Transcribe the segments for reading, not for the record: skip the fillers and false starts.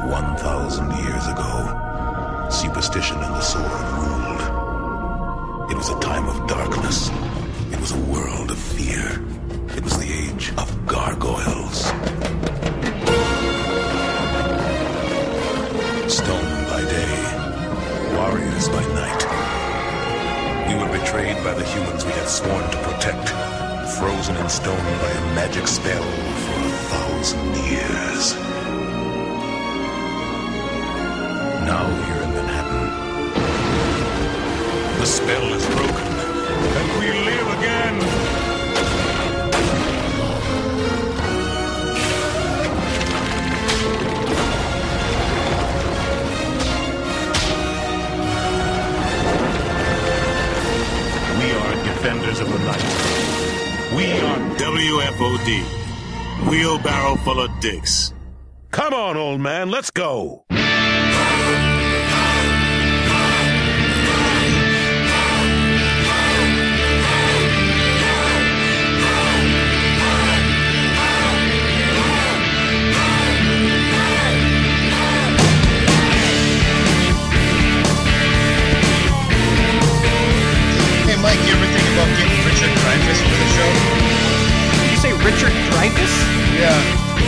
1,000 years ago, superstition and the sword ruled. It was a time of darkness. It was a world of fear. It was the age of gargoyles. Stone by day, warriors by night. We were betrayed by the humans we had sworn to protect, frozen in stone by a magic spell for 1,000 years. Now here in Manhattan, the spell is broken, and we live again. We are defenders of the night. We are WFOD, Wheelbarrow Full of Dicks. Come on, old man, let's go. Mike, you ever think about getting Richard Dreyfuss for the show? Did you say Richard Dreyfuss? Yeah.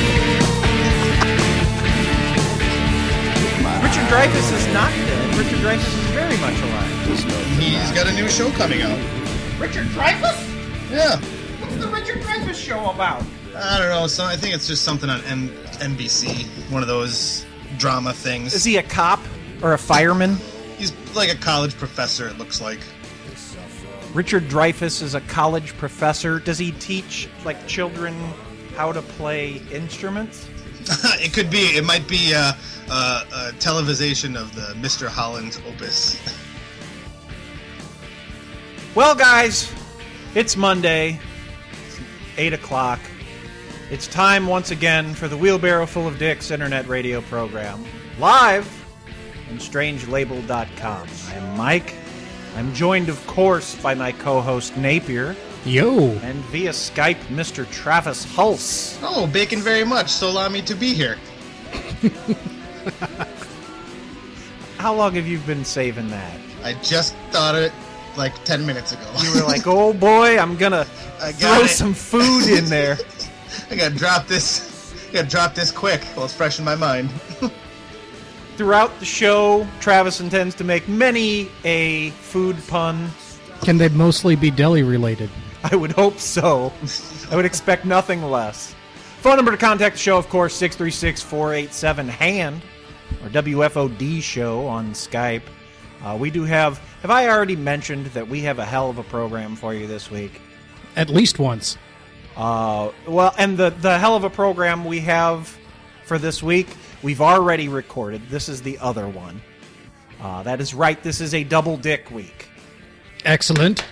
Richard Dreyfuss is not dead. Richard Dreyfuss is very much alive. He's got a new show coming out. Richard Dreyfuss? Yeah. What's the Richard Dreyfuss show about? I don't know. I think it's just something on NBC. One of those drama things. Is he a cop or a fireman? He's like a college professor, it looks like. Richard Dreyfuss is a college professor. Does he teach, like, children how to play instruments? It could be. It might be a televisation of the Mr. Holland's opus. Well, guys, it's Monday. It's 8 o'clock. It's time once again for the Wheelbarrow Full of Dicks internet radio program. Live on strangelabel.com. I am Mike. I'm joined, of course, by my co-host, Napier. Yo! And via Skype, Mr. Travis Hulse. Oh, bacon very much, so allow me to be here. How long have you been saving that? I just thought of it like 10 minutes ago. You were like, oh boy, I'm gonna throw some food in there. I gotta drop this. Quick while it's fresh in my mind. Throughout the show, Travis intends to make many a food pun. Can they mostly be deli related? I would hope so. I would expect nothing less. Phone number to contact the show, of course, 636-487-HAND, or WFOD show on Skype. We do have I already mentioned that we have a hell of a program for you this week? At least once. Well, and the hell of a program we have for this week, we've already recorded. This is the other one. That is right. This is a double dick week. Excellent.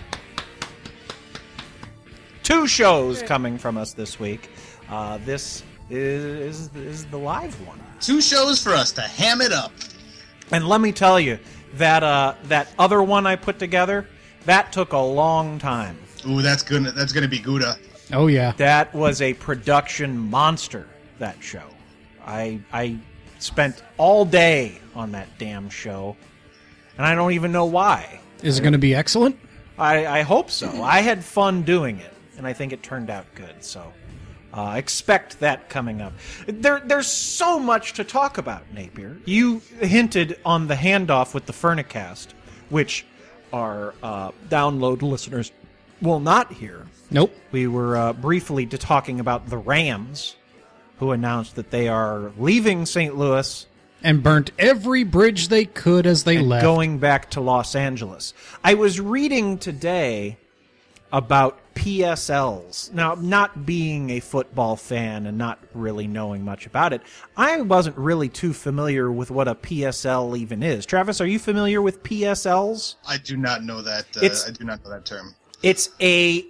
2 shows coming from us this week. This is the live one. 2 shows for us to ham it up. And let me tell you, that other one I put together, that took a long time. Ooh, that's gonna be Gouda. Oh, yeah. That was a production monster, that show. I spent all day on that damn show, and I don't even know why. Is it going to be excellent? I hope so. I had fun doing it, and I think it turned out good, so expect that coming up. There's so much to talk about, Napier. You hinted on the handoff with the Furnicast, which our download listeners will not hear. Nope. We were briefly talking about the Rams, who announced that they are leaving St. Louis and burnt every bridge they could as they left, going back to Los Angeles. I was reading today about PSLs. Now, not being a football fan and not really knowing much about it, I wasn't really too familiar with what a PSL even is. Travis, are you familiar with PSLs? I do not know that. I do not know that term. It's a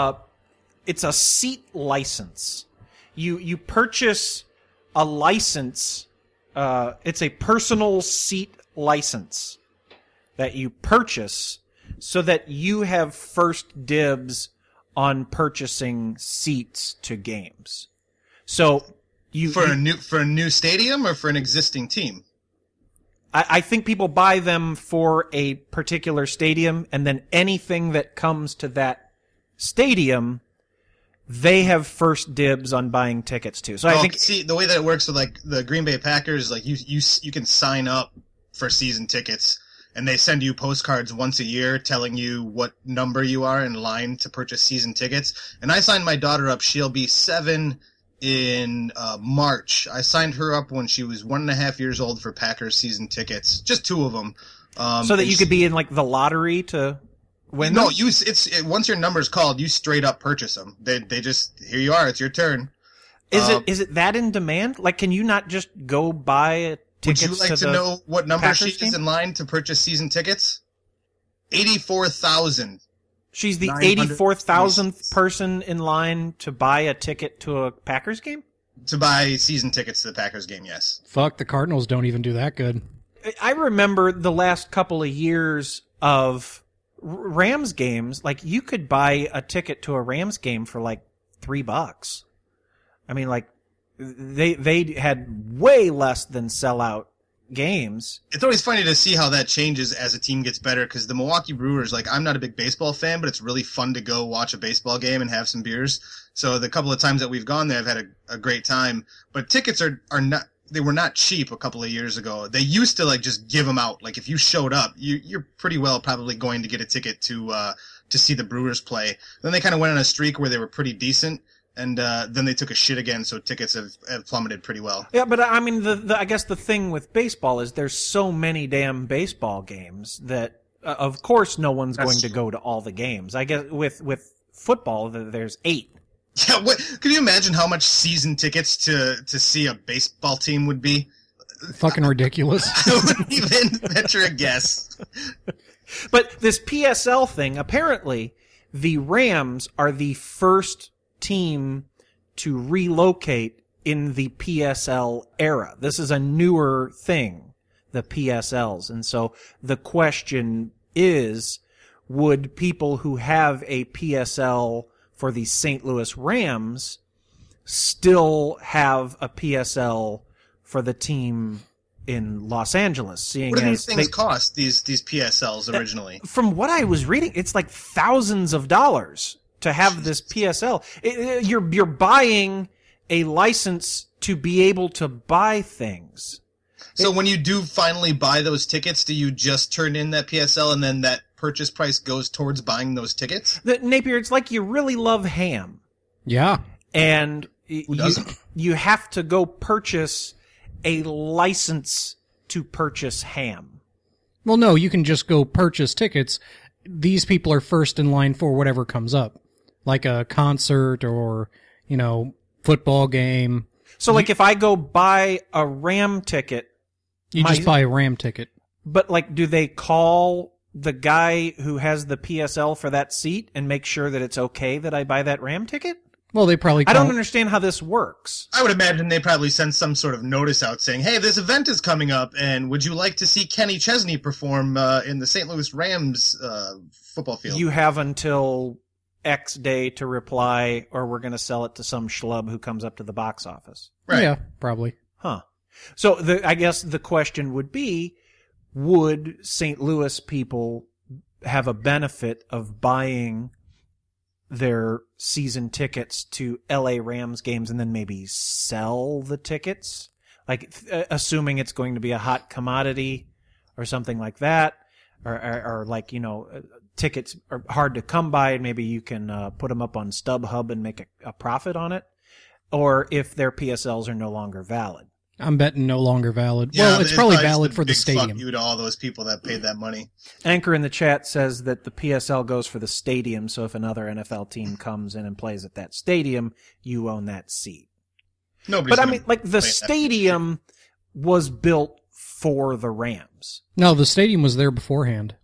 seat license. You purchase a license. It's a personal seat license that you purchase so that you have first dibs on purchasing seats to games. So For a new stadium or for an existing team? I think people buy them for a particular stadium, and then anything that comes to that stadium, they have first dibs on buying tickets to. So I think the way that it works with like the Green Bay Packers, like you can sign up for season tickets, and they send you postcards once a year telling you what number you are in line to purchase season tickets. And I signed my daughter up. She'll be 7 in March. I signed her up when she was 1.5 years old for Packers season tickets, just 2 of them. So that you could be in like the lottery to win them? No, once your number's called, you straight up purchase them. They just, here you are, it's your turn. Is it that in demand? Like, can you not just go buy tickets? Would you like to know what number Packers she is in line to purchase season tickets? 84,000. She's the 84,000th person in line to buy a ticket to a Packers game? To buy season tickets to the Packers game, yes. Fuck, the Cardinals don't even do that good. I remember the last couple of years of Rams games, like you could buy a ticket to a Rams game for like $3. I mean, like they had way less than sellout games. It's always funny to see how that changes as a team gets better, because the Milwaukee Brewers, like, I'm not a big baseball fan, but it's really fun to go watch a baseball game and have some beers. So the couple of times that we've gone there, I've had a great time. But tickets are not, they were not cheap a couple of years ago. They used to like just give them out. Like if you showed up, you're pretty well probably going to get a ticket to see the Brewers play. Then they kind of went on a streak where they were pretty decent. And then they took a shit again, so tickets have plummeted pretty well. Yeah, but I mean, I guess the thing with baseball is there's so many damn baseball games that, of course, no one's going to go to all the games. I guess with football, there's 8. Yeah, can you imagine how much season tickets to see a baseball team would be? Fucking ridiculous. I wouldn't even venture a guess. But this PSL thing, apparently, the Rams are the first team to relocate in the PSL era. This is a newer thing, the PSLs. And so the question is, would people who have a PSL for the St. Louis Rams still have a PSL for the team in Los Angeles? Seeing what do these things cost, these PSLs originally? From what I was reading, it's like thousands of dollars to have this PSL. You're buying a license to be able to buy things. So when you do finally buy those tickets, do you just turn in that PSL and then that purchase price goes towards buying those tickets? Napier, it's like you really love ham. Yeah. And who doesn't? You have to go purchase a license to purchase ham. Well, no, you can just go purchase tickets. These people are first in line for whatever comes up, like a concert or, football game. So, like, if I go buy a Ram ticket... You just buy a Ram ticket. But, like, do they call the guy who has the PSL for that seat and make sure that it's okay that I buy that Ram ticket? Well, they probably I don't understand how this works. I would imagine they probably send some sort of notice out saying, hey, this event is coming up, and would you like to see Kenny Chesney perform in the St. Louis Rams football field? You have until X day to reply, or we're going to sell it to some schlub who comes up to the box office. Right. Yeah, probably. Huh. So I guess the question would be, would St. Louis people have a benefit of buying their season tickets to LA Rams games and then maybe sell the tickets? Like, assuming it's going to be a hot commodity or something like that, or like, tickets are hard to come by and maybe you can put them up on StubHub and make a profit on it, or if their PSLs are no longer valid. I'm betting no longer valid. Yeah, well, it's probably valid for the big stadium. Fuck you to all those people that paid that money. Anchor in the chat says that the PSL goes for the stadium, so if another NFL team comes in and plays at that stadium, you own that seat. Nobody's but I mean, like, the stadium was built for the Rams. No, the stadium was there beforehand.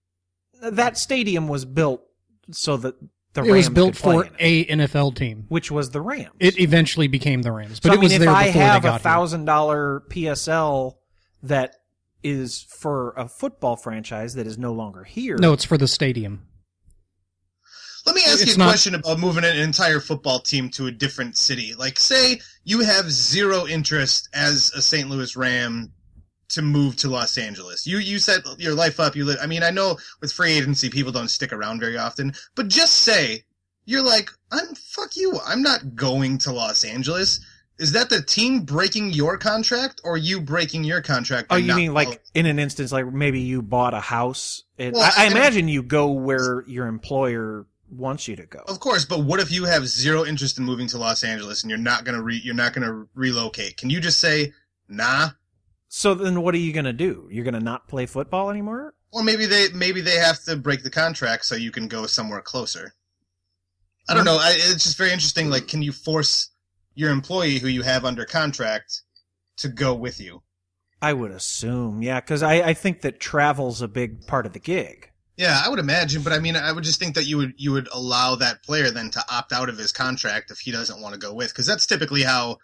That stadium was built so that the It Rams was built could play for in it, a NFL team. which was the Rams. It eventually became the Rams, but So, it was if there I before have they got here. $1,000 PSL that is for a football franchise that is no longer here. No, it's for the stadium. Let me ask you a question about moving an entire football team to a different city. Like, say you have zero interest as a St. Louis Ram to move to Los Angeles. You set your life up. I mean, I know with free agency, people don't stick around very often, but just say you're like, fuck you. I'm not going to Los Angeles. Is that the team breaking your contract or you breaking your contract? Oh, you mean like in an instance, like maybe you bought a house? I imagine you go where your employer wants you to go. Of course, but what if you have zero interest in moving to Los Angeles and you're not gonna relocate? Can you just say nah? So then, what are you gonna do? You're gonna not play football anymore? Or maybe they have to break the contract so you can go somewhere closer. I don't know. It's just very interesting. Like, can you force your employee who you have under contract to go with you? I would assume, yeah, because I think that travel's a big part of the gig. Yeah, I would imagine, but I mean, I would just think that you would allow that player then to opt out of his contract if he doesn't want to go with, because that's typically how,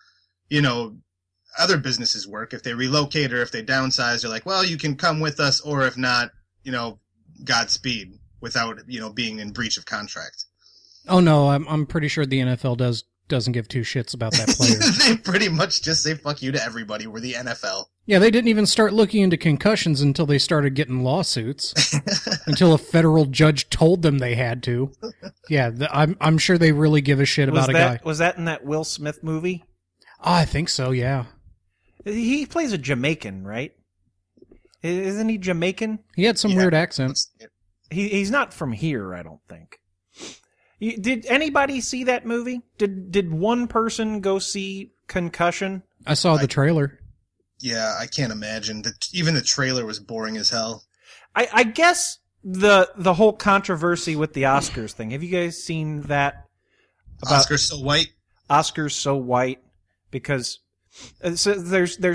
other businesses work. If they relocate or if they downsize, they're like, well, you can come with us, or if not, Godspeed, without, being in breach of contract. Oh no, I'm pretty sure the NFL doesn't give two shits about that player. They pretty much just say fuck you to everybody. We're the NFL. Yeah, they didn't even start looking into concussions until they started getting lawsuits. Until a federal judge told them they had to. Yeah, I'm sure they really give a shit about a guy. Was that in that Will Smith movie? Oh, I think so, yeah. He plays a Jamaican, right? Isn't he Jamaican? He had some weird accent. He's not from here, I don't think. Did anybody see that movie? Did one person go see Concussion? I saw the trailer. Yeah, I can't imagine. Even the trailer was boring as hell. I guess the whole controversy with the Oscars thing. Have you guys seen that? Oscars so white? Oscars so white. Because so there's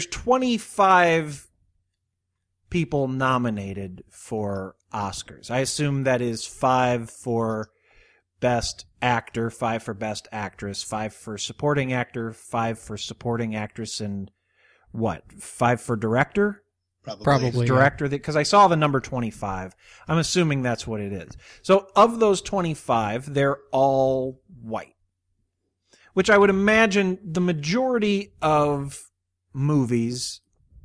25 people nominated for Oscars. I assume that is 5 for Best Actor, 5 for Best Actress, 5 for Supporting Actor, 5 for Supporting Actress, and 5 for Director? Probably. Director, because I saw the number 25. I'm assuming that's what it is. So of those 25, they're all white. Which I would imagine the majority of movies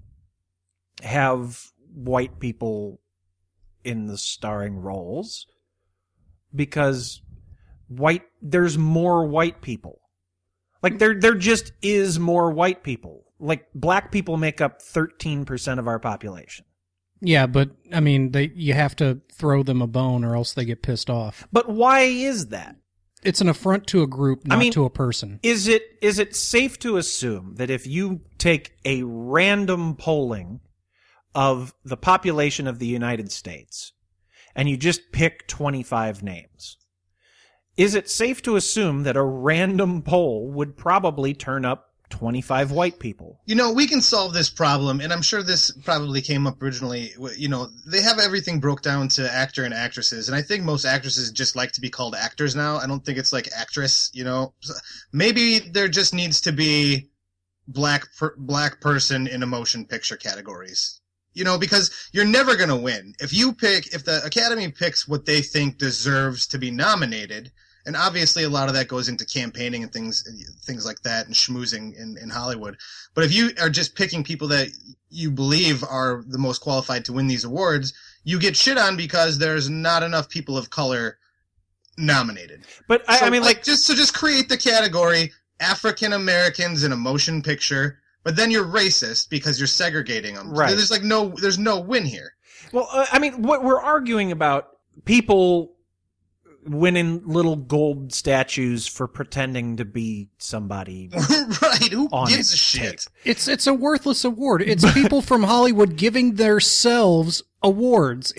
have white people in the starring roles because there's more white people. Like there just is more white people. Like black people make up 13% of our population. Yeah, but I mean, you have to throw them a bone or else they get pissed off. But why is that? It's an affront to a group, not to a person. Is it safe to assume that if you take a random polling of the population of the United States and you just pick 25 names, is it safe to assume that a random poll would probably turn up 25 white people? We can solve this problem, and I'm sure this probably came up originally. They have everything broke down to actor and actresses, and I think most actresses just like to be called actors now. I don't think it's like actress, Maybe there just needs to be black person in a motion picture categories. Because you're never going to win. If the Academy picks what they think deserves to be nominated, and obviously a lot of that goes into campaigning and things like that and schmoozing in Hollywood. But if you are just picking people that you believe are the most qualified to win these awards, you get shit on because there's not enough people of color nominated. But just create the category African Americans in a motion picture, but then you're racist because you're segregating them. Right. There's no win here. Well, what we're arguing about, people winning little gold statues for pretending to be somebody. Right. Who gives a shit? It's a worthless award. It's people from Hollywood giving themselves awards.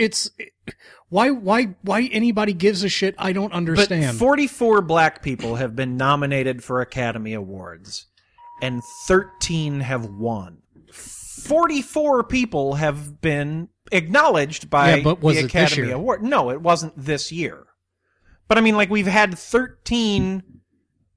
Why anybody gives a shit, I don't understand. But 44 black people have been nominated for Academy Awards, and 13 have won. 44 people have been acknowledged by the Academy Award. No, it wasn't this year. But we've had 13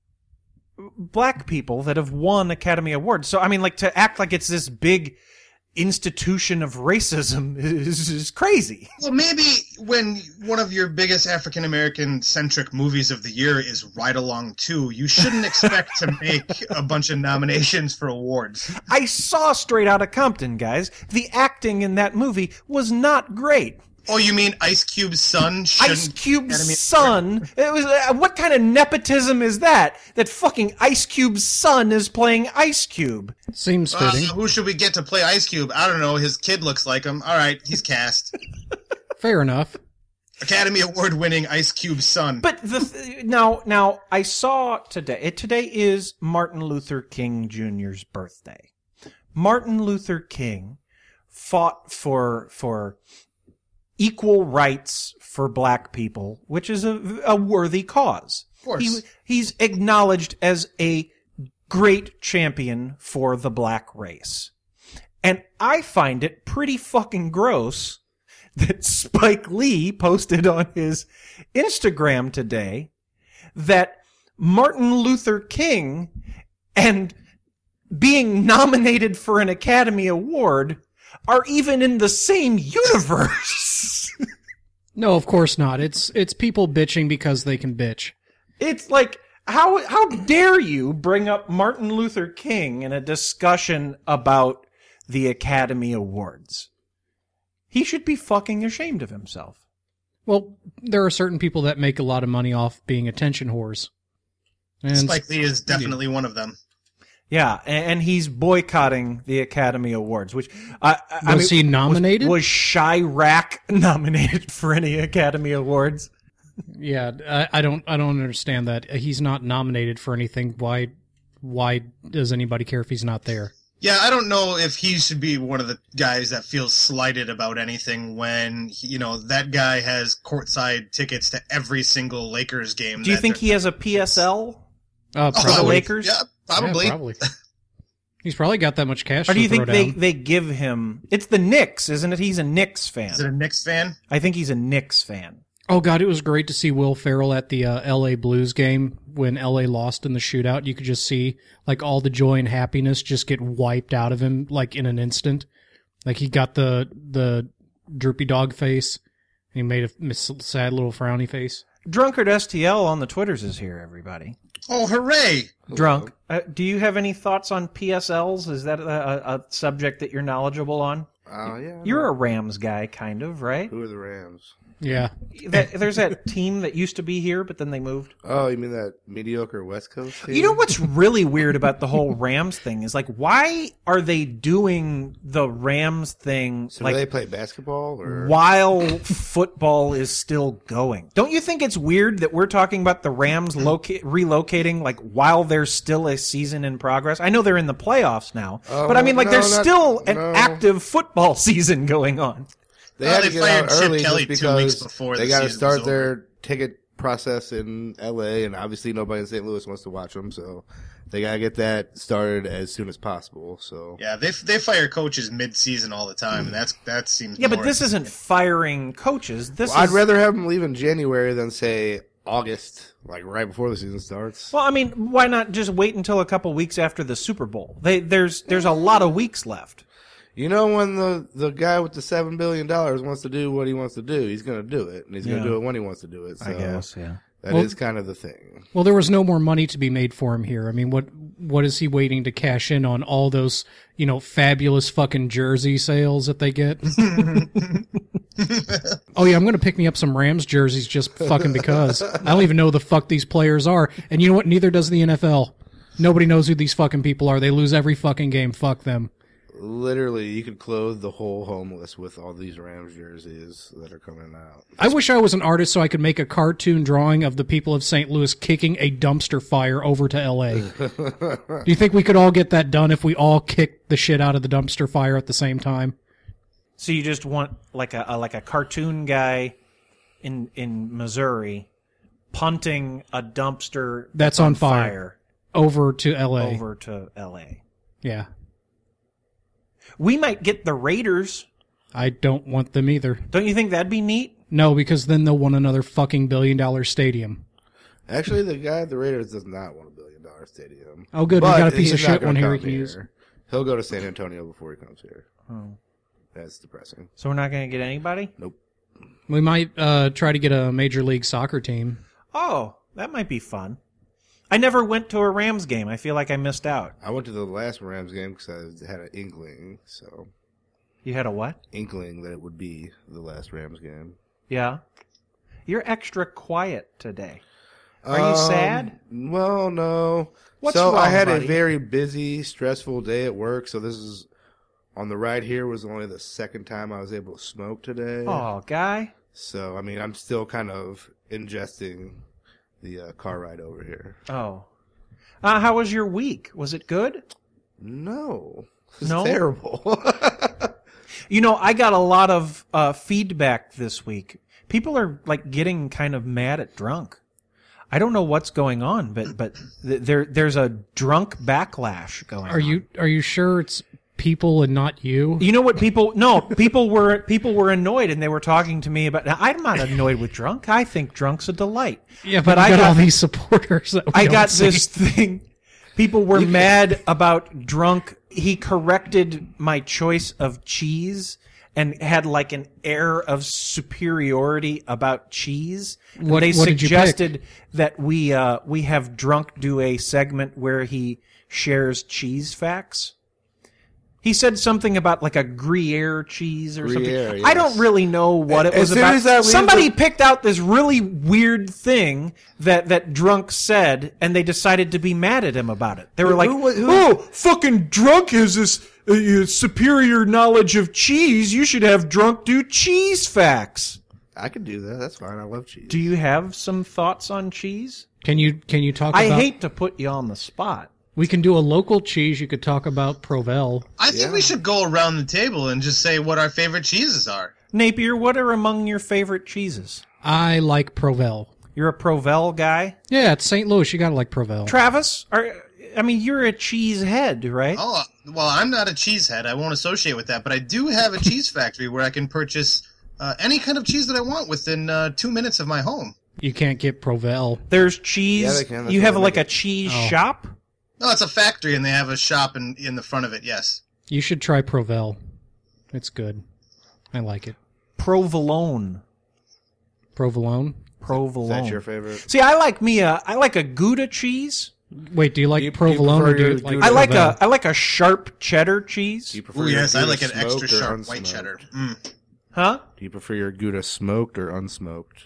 black people that have won Academy Awards. So, to act like it's this big institution of racism is crazy. Well, maybe when one of your biggest African-American centric movies of the year is Ride Along 2, you shouldn't expect to make a bunch of nominations for awards. I saw Straight Outta Compton, guys. The acting in that movie was not great. Oh, you mean Ice Cube's son? Ice Cube's son? It was what kind of nepotism is that? That fucking Ice Cube's son is playing Ice Cube. Seems fitting. Who should we get to play Ice Cube? I don't know. His kid looks like him. All right, he's cast. Fair enough. Academy Award-winning Ice Cube's son. But now I saw today. Today is Martin Luther King Jr.'s birthday. Martin Luther King fought for equal rights for black people, which is a worthy cause. Of course. He's acknowledged as a great champion for the black race. And I find it pretty fucking gross that Spike Lee posted on his Instagram today that Martin Luther King and being nominated for an Academy Award are even in the same universe. No, of course not. It's people bitching because they can bitch. It's like, how dare you bring up Martin Luther King in a discussion about the Academy Awards? He should be fucking ashamed of himself. Well, there are certain people that make a lot of money off being attention whores. And Spike Lee is definitely one of them. Yeah, and he's boycotting the Academy Awards, which was he nominated? Was Chirac nominated for any Academy Awards? Yeah, I don't understand that. He's not nominated for anything. Why does anybody care if he's not there? Yeah, I don't know if he should be one of the guys that feels slighted about anything when, that guy has courtside tickets to every single Lakers game. Do you think he has a PSL for the Lakers? Yeah, probably. Yeah, probably. He's probably got that much cash. Or do you think they they give him... It's the Knicks, isn't it? He's a Knicks fan. Is it a Knicks fan? I think he's a Knicks fan. Oh, God, it was great to see Will Ferrell at the L.A. Blues game when L.A. lost in the shootout. You could just see, all the joy and happiness just get wiped out of him, in an instant. He got the droopy dog face, and he made a sad little frowny face. Drunkard STL on the Twitters is here, everybody. Oh, hooray! Drunk. Do you have any thoughts on PSLs? Is that a subject that you're knowledgeable on? Yeah. You're a Rams guy, kind of, right? Who are the Rams? Yeah. There's that team that used to be here, but then they moved. Oh, you mean that mediocre West Coast team? You know what's really weird about the whole Rams thing is, why are they doing the Rams thing? So do they play basketball? Or? While football is still going. Don't you think it's weird that we're talking about the Rams relocating, while there's still a season in progress? I know they're in the playoffs now, but I mean, there's still an active football season going on. They had to get out early Kelly just 2 weeks because before they got to start their ticket process in LA, and obviously nobody in St. Louis wants to watch them, so they got to get that started as soon as possible. So yeah, they fire coaches mid-season all the time, and that seems but this isn't firing coaches. I'd rather have them leave in January than say August, right before the season starts. Well, I mean, why not just wait until a couple weeks after the Super Bowl? There's a lot of weeks left. When the guy with the $7 billion wants to do what he wants to do, he's going to do it, and he's going to do it when he wants to do it. So I guess, yeah. That is kind of the thing. Well, there was no more money to be made for him here. I mean, what is he waiting to cash in on all those, fabulous fucking jersey sales that they get? Oh, yeah, I'm going to pick me up some Rams jerseys just fucking because. I don't even know who the fuck these players are. And you know what? Neither does the NFL. Nobody knows who these fucking people are. They lose every fucking game. Fuck them. Literally, you could clothe the whole homeless with all these Rams jerseys that are coming out. I wish I was an artist so I could make a cartoon drawing of the people of St. Louis kicking a dumpster fire over to L.A. Do you think we could all get that done if we all kicked the shit out of the dumpster fire at the same time? So you just want like a cartoon guy in Missouri punting a dumpster that's on fire over to L.A. Yeah. We might get the Raiders. I don't want them either. Don't you think that'd be neat? No, because then they'll want another fucking $1 billion stadium. Actually, the guy at the Raiders does not want $1 billion stadium. Oh, good. We got a piece of shit one here we can use. He'll go to San Antonio before he comes here. Oh. That's depressing. So we're not going to get anybody? Nope. We might try to get a Major League Soccer team. Oh, that might be fun. I never went to a Rams game. I feel like I missed out. I went to the last Rams game because I had an inkling. So You had a what? inkling that it would be the last Rams game. Yeah. You're extra quiet today. Are you sad? Well, no. What's so wrong, I had buddy? a very busy, stressful day at work. So this is on the ride here was only the second time I was able to smoke today. Oh, guy. So I mean, I'm still kind of ingesting the car ride over here. Oh. How was your week? Was it good? No, it's No? terrible. You know, I got a lot of feedback this week. People are like getting kind of mad at Drunk. I don't know what's going on, but there's a drunk backlash going on. Are you sure it's people and not you? You know what people were annoyed and they were talking to me about. Now, I'm not annoyed with Drunk. I think Drunk's a delight. Yeah, but I got all got these supporters. That we I don't got see. this thing. People were mad about Drunk. He corrected my choice of cheese and had like an air of superiority about cheese. And What they did you pick? suggested that we have Drunk do a segment where he shares cheese facts. He said something about like a Gruyere cheese or Gruyere, something. yes. I don't really know what it As was soon about. as that leaves Somebody the- picked out this really weird thing that Drunk said, and they decided to be mad at him about it. They were like, who- "Oh, fucking Drunk has this superior knowledge of cheese. You should have Drunk do cheese facts." I could do that. That's fine. I love cheese. Do you have some thoughts on cheese? Can you talk I about? hate to put you on the spot. We can do a local cheese. You could talk about Provel. I think we should go around the table and just say what our favorite cheeses are. Napier, what are among your favorite cheeses? I like Provel. You're a Provel guy? Yeah, it's St. Louis. You gotta like Provel. Travis, you're a cheese head, right? Oh, well, I'm not a cheesehead. I won't associate with that, but I do have a cheese factory where I can purchase any kind of cheese that I want within 2 minutes of my home. You can't get Provel. There's cheese. Yeah, they can. That's You what have they like make a it. cheese Oh. shop? No, it's a factory, and they have a shop in the front of it, yes. You should try Provel. It's good. I like it. Provolone. Provolone. Provolone. Is that your favorite? See, I like a Gouda cheese. Wait, do you like Do you Provolone or prefer do you your like Gouda? Provel? I like a sharp cheddar cheese. Do you prefer Ooh, your yes, I Gouda like an extra smoked or sharp white unsmoked? cheddar. Huh? Do you prefer your Gouda smoked or unsmoked?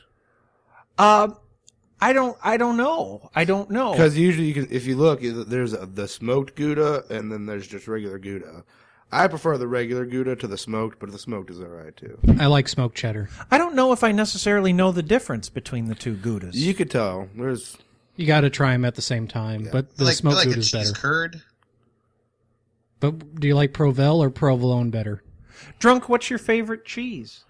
I don't know. I don't know. Because usually, you can, if you look, there's the smoked Gouda, and then there's just regular Gouda. I prefer the regular Gouda to the smoked, but the smoked is alright too. I like smoked cheddar. I don't know if I necessarily know the difference between the two Goudas. You could tell. There's You got to try them at the same time, but the I smoked like a Gouda is cheese better. curd. But do you like Provel or Provolone better? Drunk, what's your favorite cheese?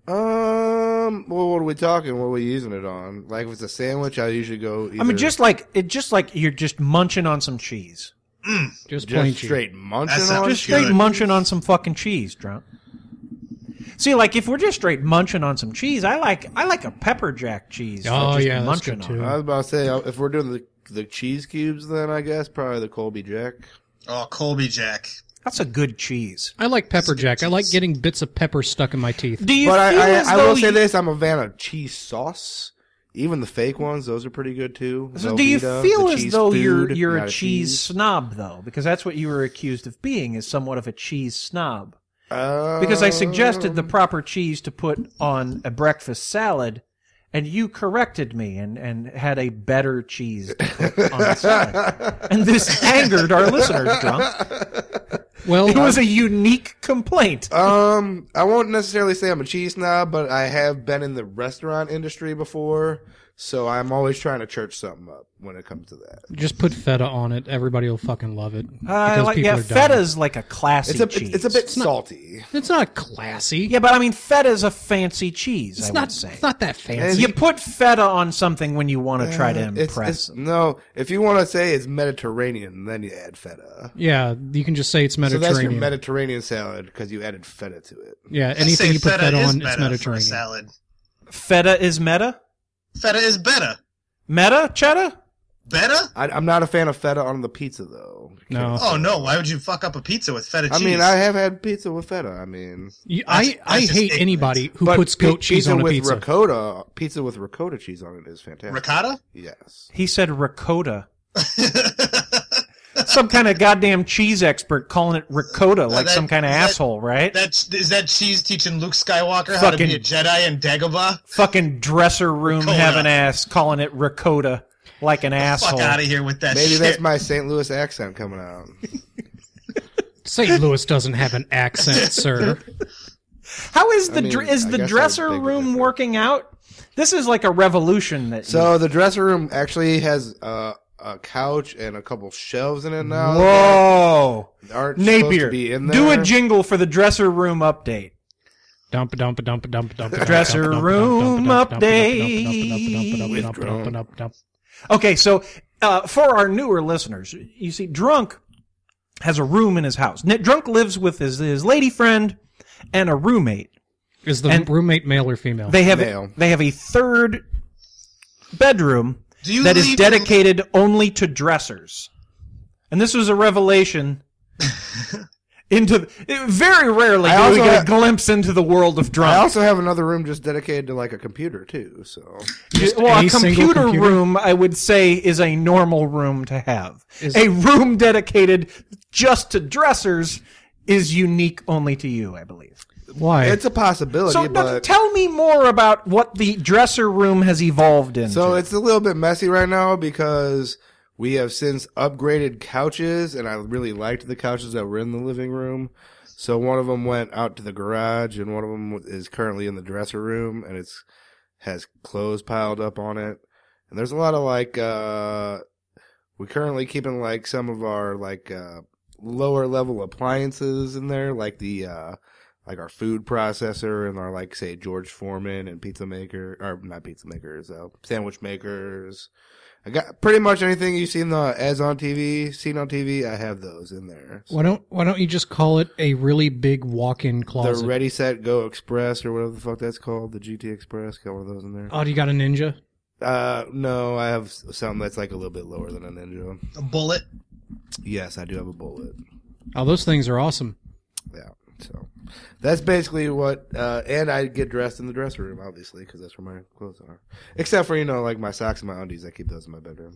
well, what are we talking? What are we using it on? Like if it's a sandwich, I usually go. Either just like you're just munching on some cheese. Just plain just cheese. straight munching That sounds on. Just straight good. munching on some fucking cheese, Drunk. See, like if we're just straight munching on some cheese, I like a pepper jack cheese. for Oh, just yeah, that's munching good, on. too. I was about to say if we're doing the cheese cubes, then I guess probably the Colby Jack. Oh, Colby Jack. That's a good cheese. I like pepper good jack. I like cheese. getting bits of pepper stuck in my teeth. Do you But feel as I though will say you- this: I'm a fan of cheese sauce. Even the fake ones, those are pretty good too. So do you Velveeta, feel the as cheese though food, you're not a cheese snob though? Because that's what you were accused of being, is somewhat of a cheese snob. Because I suggested the proper cheese to put on a breakfast salad, and you corrected me and had a better cheese to put on the salad. And this angered our listeners, Drunk. Well, It was a unique complaint. I won't necessarily say I'm a cheese snob, but I have been in the restaurant industry before, so I'm always trying to church something up when it comes to that. just put feta on it. Everybody will fucking love it. Because people are dumb. feta's like a classy cheese. It's a bit salty. It's not classy. Yeah, but I mean, feta's a fancy cheese, it's I not. would say. It's not that fancy. You put feta on something when you want to try to impress. No, if you want to say it's Mediterranean, then you add feta. Yeah, you can just say it's So that's your Mediterranean. Mediterranean salad because you added feta to it. Yeah, I anything say you put feta feta is on, better it's for a Mediterranean. salad. Feta is meta? Feta is better. Meta, cheddar? Feta? I'm not a fan of feta on the pizza though. No. Oh no! Why would you fuck up a pizza with feta cheese? I mean, I have had pizza with feta. I mean, I that's just hate ignorant. anybody who but puts goat cheese on a with pizza. pizza with ricotta cheese on it is fantastic. ricotta. Yes. He said ricotta. Some kind of goddamn cheese expert calling it ricotta like that- some kind of is that- asshole, right? Is that cheese teaching Luke Skywalker how to be a Jedi in Dagobah? Fucking dresser room Ricotta. having ass calling it ricotta like an asshole. Fuck out of here with that Maybe shit. that's my St. Louis accent coming out. St. Louis doesn't have an accent, sir. How is the I mean, is I the guess I dresser would think room of it. working out? This is like a revolution that So the dresser room actually has a couch and a couple shelves in it now. Whoa. that aren't supposed Napier, to be in there. do a jingle for the dresser room update. Dump dump dump dump dump. Dresser room update. Okay, so for our newer listeners, you see, Drunk has a room in his house. Drunk lives with his lady friend and a roommate. Is the And- roommate male or female? They have Male. a third bedroom Do you that is leave dedicated only to dressers. And this was a revelation into very rarely I do we also get a ha- glimpse into the world of Drunk. I also have another room just dedicated to like a computer too. So Well, a a single computer computer? room, I would say, is a normal room to have. Is- A room dedicated just to dressers is unique only to you, I believe. Why? it's a possibility, So but tell me more about what the dresser room has evolved into. so it's a little bit messy right now because we have since upgraded couches, and I really liked the couches that were in the living room. So one of them went out to the garage, and one of them is currently in the dresser room, and has clothes piled up on it. And there's a lot of like we're currently keeping like some of our like lower level appliances in there, like the like our food processor and our like say George Foreman and pizza maker, or not pizza makers, sandwich makers. I got pretty much anything you see seen on TV. I have those in there. Why don't you just call it a really big walk-in The closet? Ready Set Go Express or whatever the fuck that's called, the GT Express. Got one of those in there. Oh, do you got a Ninja? No, I have something that's like a little bit lower than a Ninja. a bullet? Yes, I do have a Bullet. Oh, those things are awesome. Yeah, so that's basically what. And I get dressed in the dresser room, obviously, because that's where my clothes are. Except for like my socks and my undies, I keep those in my bedroom.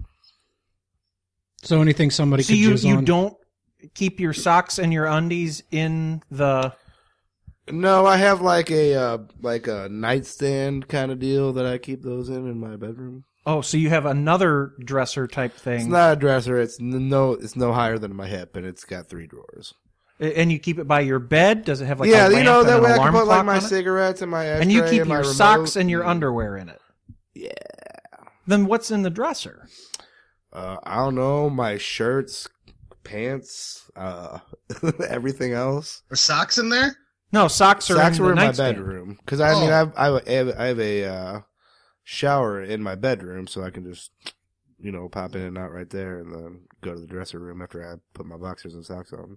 So anything somebody So could you jizz on. don't keep your socks and your undies in the... No, I have like a nightstand kind of deal that I keep those in my bedroom. Oh, so you have another dresser type thing. It's not a dresser. It's no higher than my hip, and it's got 3 drawers. And you keep it by your bed? Does it have like yeah, a lamp you know and that an way I alarm can put like clock my on it? cigarettes and my ashtray And you keep my your remote. socks and your underwear in it. Yeah. Then what's in the dresser? I don't know, my shirts, pants, everything else. Are socks in there? No, socks are Socks in were the in my nightstand. bedroom because I mean I have a shower in my bedroom, so I can just pop in and out right there, and then go to the dresser room after I put my boxers and socks on.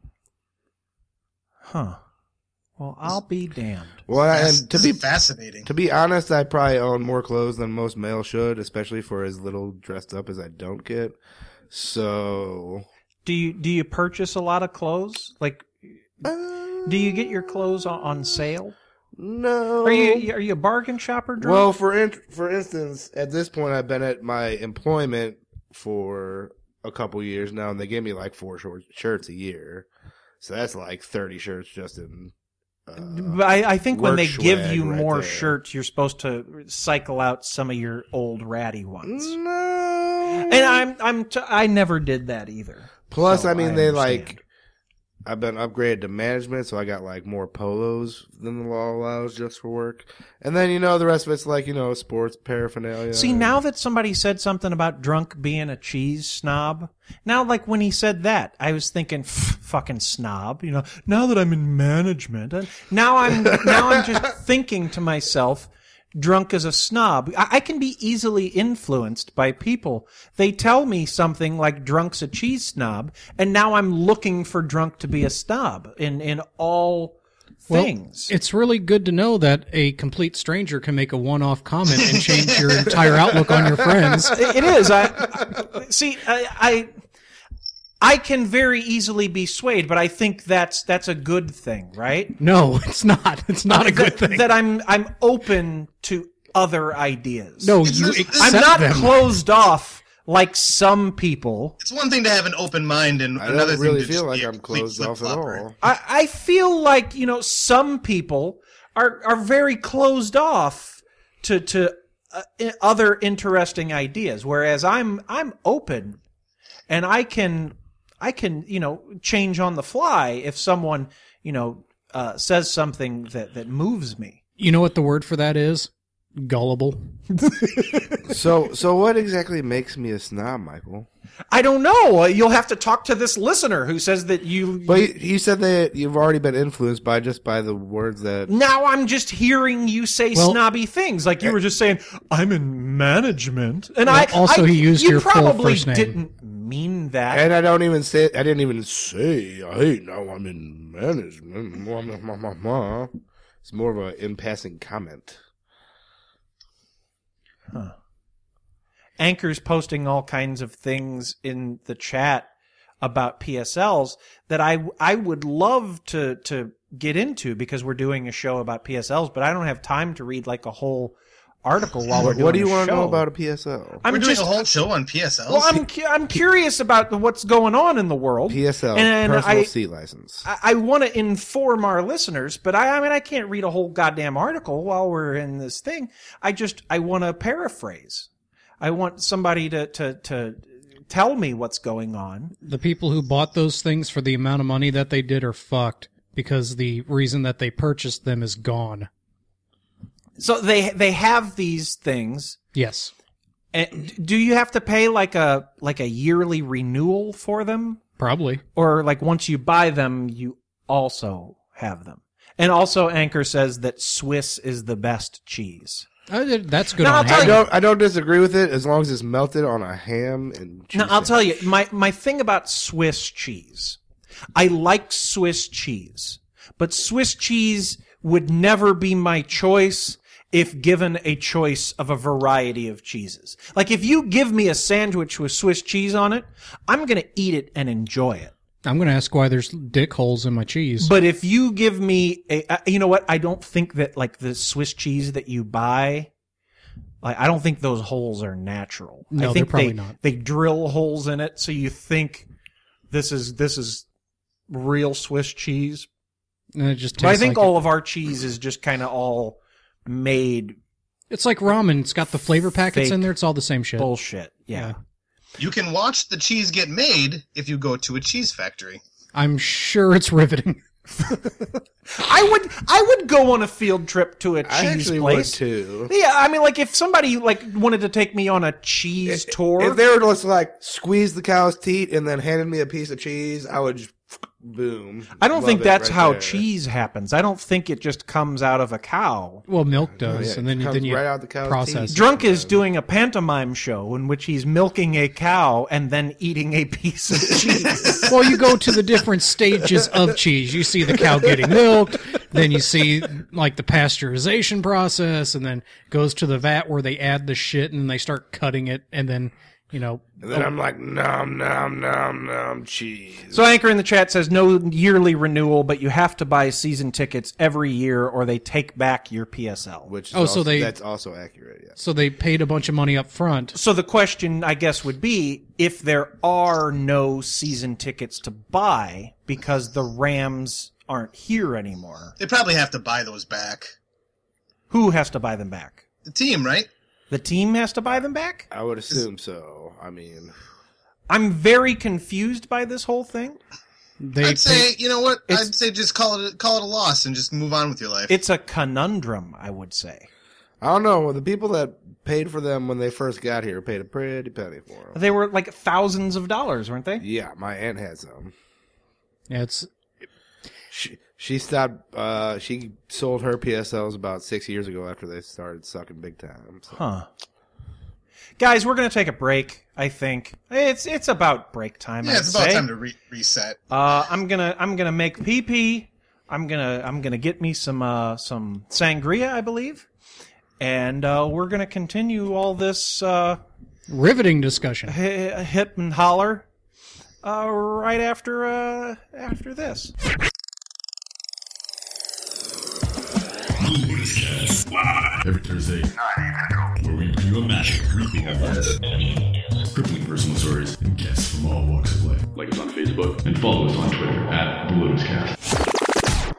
Huh. Well, I'll be damned. Well, and This is fascinating. to be honest, I probably own more clothes than most males should, especially for as little dressed up as I don't get. So, Do you purchase a lot of clothes? Like, do you get your clothes on sale? no. Are you a bargain shopper, Drew? Well, for instance, at this point, I've been at my employment for a couple years now, and they give me like 4 shirts a year. So that's like 30 shirts just in. But I think when work they give swag you right more there. shirts, you're supposed to cycle out some of your old ratty ones. No. And I never did that either. Plus, So I mean, I they understand. I've been upgraded to management, so I got like more polos than the law allows just for work. And then, the rest of it's like, sports paraphernalia. See, now that somebody said something about Drunk being a cheese snob, now like when he said that, I was thinking, fucking snob, now that I'm in management, and now I'm just thinking to myself, Drunk is a snob. I can be easily influenced by people. They tell me something like Drunk's a cheese snob, and now I'm looking for Drunk to be a snob in all things. It's really good to know that a complete stranger can make a one-off comment and change your entire outlook on your friends. It is. I can very easily be swayed, but I think that's a good thing, right? No, it's not. It's not a good thing. That I'm open to other ideas. No, you accept I'm not them. closed off like some people. It's one thing to have an open mind, and I another don't really thing to feel just like be a I'm complete closed off at flip-flopper. all. I feel like, some people are very closed off to other interesting ideas, whereas I'm open, and I can change on the fly if someone says something that moves me. You know what the word for that is? Gullible. So what exactly makes me a snob, Michael? I don't know. You'll have to talk to this listener who says that you. But you said that you've already been influenced by the words that. Now I'm just hearing you say snobby things, like you were just saying, "I'm in management," and he used your full probably first name. didn't mean that. And I didn't even say, hey, now I'm in management. It's more of an in passing comment. Huh. Anchor's posting all kinds of things in the chat about PSLs that I would love to get into, because we're doing a show about PSLs, but I don't have time to read like a whole article while we're doing What do you want to know about a PSL? We're doing a whole show on PSLs. Well, I'm curious about what's going on in the world. PSL, and personal sea license. I want to inform our listeners, but I can't read a whole goddamn article while we're in this thing. I want to paraphrase. I want somebody to tell me what's going on. The people who bought those things for the amount of money that they did are fucked, because the reason that they purchased them is gone. So they have these things. Yes. And do you have to pay like a yearly renewal for them? Probably. Or like once you buy them, you also have them? And also Anchor says that Swiss is the best cheese. That's good Now, on I'll tell ham. you- I don't disagree with it as long as it's melted on a ham and cheese. Now, I'll tell you, my thing about Swiss cheese, I like Swiss cheese, but Swiss cheese would never be my choice if given a choice of a variety of cheeses. Like, if you give me a sandwich with Swiss cheese on it, I'm going to eat it and enjoy it. I'm going to ask why there's dick holes in my cheese. But if you give me you know what? I don't think that like the Swiss cheese that you buy, like I don't think those holes are natural. No, I think they're probably not. They drill holes in it, so you think this is real Swiss cheese. And it just But I tastes think like all of our cheese is just kind of all made it's like ramen. It's got the flavor packets Fake in there. It's all the same shit. bullshit. Yeah. You can watch the cheese get made if you go to a cheese factory. I'm sure it's riveting. I would go on a field trip to a I cheese actually place. would too. Yeah, I mean, like if somebody like wanted to take me on a cheese tour, If they were just like squeeze the cow's teat and then handed me a piece of cheese, I would just boom. I don't Love think it that's right how there. cheese happens. I don't think it just comes out of a cow. Well, milk does, yeah, and then it comes then you right out the cow's process teeth. it. Drunk is doing a pantomime show in which he's milking a cow and then eating a piece of cheese. Well, you go to the different stages of cheese. You see the cow getting milked, then you see like the pasteurization process, and then goes to the vat where they add the shit and then they start cutting it, and then And then I'm like, nom, nom, nom, nom, cheese. So Anchor in the chat says no yearly renewal, but you have to buy season tickets every year or they take back your PSL. Which is Oh, so that's also accurate, yeah. so they paid a bunch of money up front. So the question, I guess, would be if there are no season tickets to buy because the Rams aren't here anymore, They probably have to buy those back. who has to buy them back? The team, right? The team has to buy them back? I would assume so. I mean, I'm very confused by this whole thing. I'd say, you know what? I'd say just call it a loss and just move on with your life. It's a conundrum, I would say. I don't know. The people that paid for them when they first got here paid a pretty penny for them. They were like thousands of dollars, weren't they? Yeah, my aunt had some. Yeah, it's She stopped. She sold her PSLs about 6 years ago after they started sucking big time. So. Huh. Guys, we're going to take a break, I think. It's about break time, yeah, I'd it's about say. time to reset. I'm gonna make pee-pee. I'm gonna get me some sangria, I believe, and we're gonna continue all this Riveting discussion. hip and holler right after this. Every Thursday, where we bring you a mashup of creepy headlines, crippling personal stories, and guests from all walks of life. Like us on Facebook and follow us on Twitter at BalloonsCast.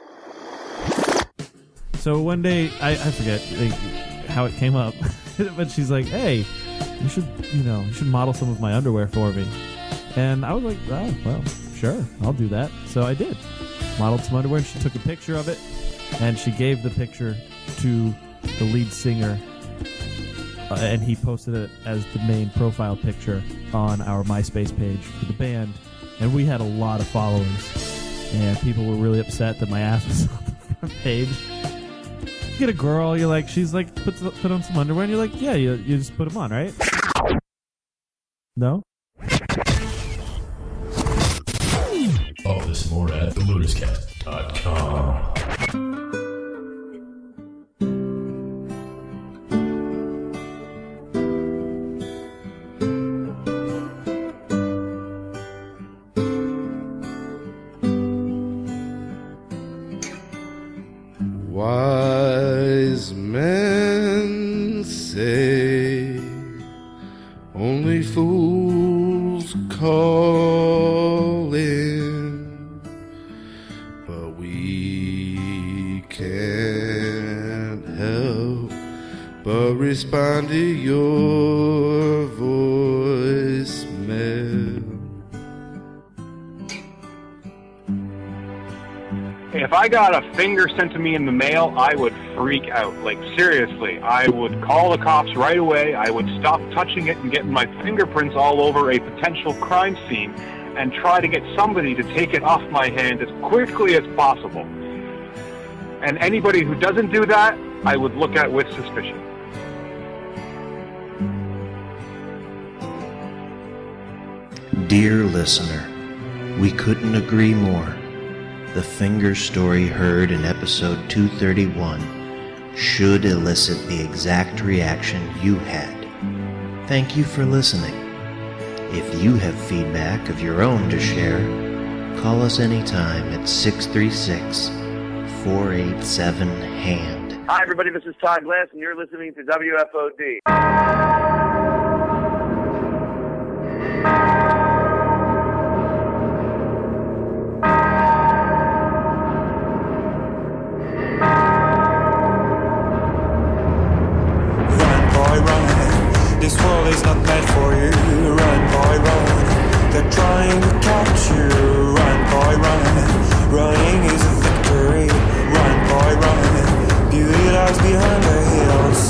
So one day, I forget how it came up, but she's like, "Hey, you should model some of my underwear for me." And I was like, "Oh, well, sure, I'll do that." So I did. Modeled some underwear, and she took a picture of it, and she gave the picture to the lead singer, and he posted it as the main profile picture on our MySpace page for the band. And we had a lot of followers, and people were really upset that my ass was on the front page. You get a girl, you're like, she's like, put on some underwear, and you're like, yeah, you just put them on, right? No? All this more at thelotuscast.com. Wise men say only fools call in, but we can't help but respond to your voicemail. If I got a finger sent to me in the mail, I would freak out. Like, seriously, I would call the cops right away. I would stop touching it and get my fingerprints all over a potential crime scene and try to get somebody to take it off my hand as quickly as possible. And anybody who doesn't do that, I would look at with suspicion. Dear listener, we couldn't agree more. The finger story heard in episode 231 should elicit the exact reaction you had. Thank you for listening. If you have feedback of your own to share, call us anytime at 636-487-HAND. Hi, everybody. This is Todd Glass, and you're listening to WFOD. This world is not meant for you. Run, boy, run. They're trying to catch you. Run, boy, run. Running is a victory. Run, boy, run. Beauty lies behind the hills.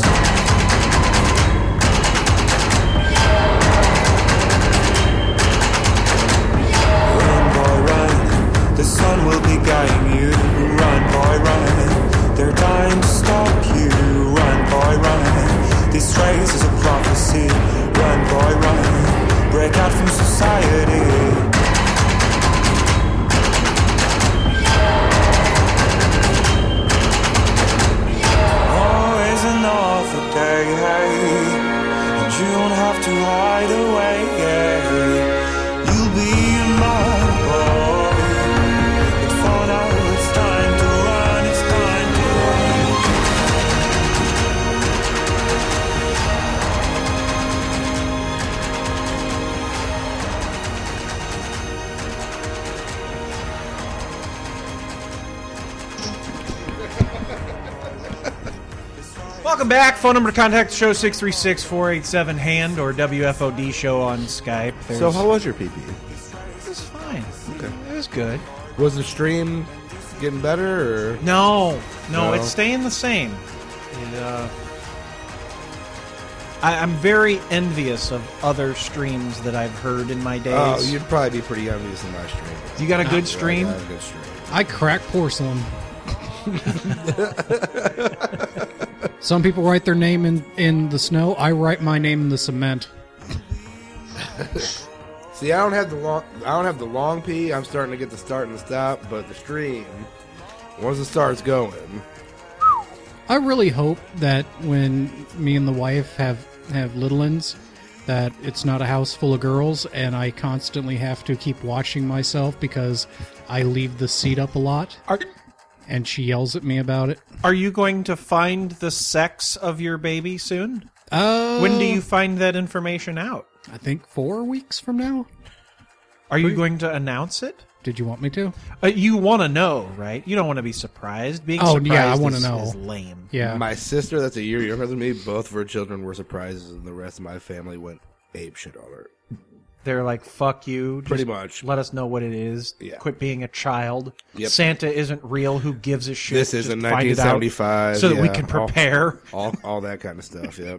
Run, boy, run. The sun will be guiding you. Run, boy, run. They're trying to stop you. Run, boy, run. This race is a prophecy. Run, boy, run. Break out from society. Always another day, and you don't have to hide away. You'll be my boy, but for now it's time to run. It's time to run. Welcome back. Phone number to contact the show 636-487-HAND or WFOD show on Skype. So how was your PP? It was fine. Okay. It was good. Was the stream getting better, or? No, No? it's staying the same. I'm very envious of other streams that I've heard in my days. Oh, you'd probably be pretty envious in my stream. You got a good stream? I have a good stream. I crack porcelain. Some people write their name in the snow. I write my name in the cement. See, I don't have the long P. I'm starting to get the start and the stop, but the stream, Once it starts going. I really hope that when me and the wife have little ones, that it's not a house full of girls and I constantly have to keep watching myself because I leave the seat up a lot. And she yells at me about it. Are you going to find the sex of your baby soon? When do you find that information out? I think 4 weeks from now. Are you going to announce it? Did you want me to? You want to know, right? You don't want to be surprised. Being surprised I want to know. Is lame. Yeah. My sister, that's a year younger than me, both of her children were surprises, and the rest of my family went ape shit on her. They're like, fuck you. Just Pretty much. Let us know what it is. Yeah. Quit being a child. Yep. Santa isn't real. Who gives a shit? This is in Just find it out 1975. so that we can prepare. All that kind of stuff, yep.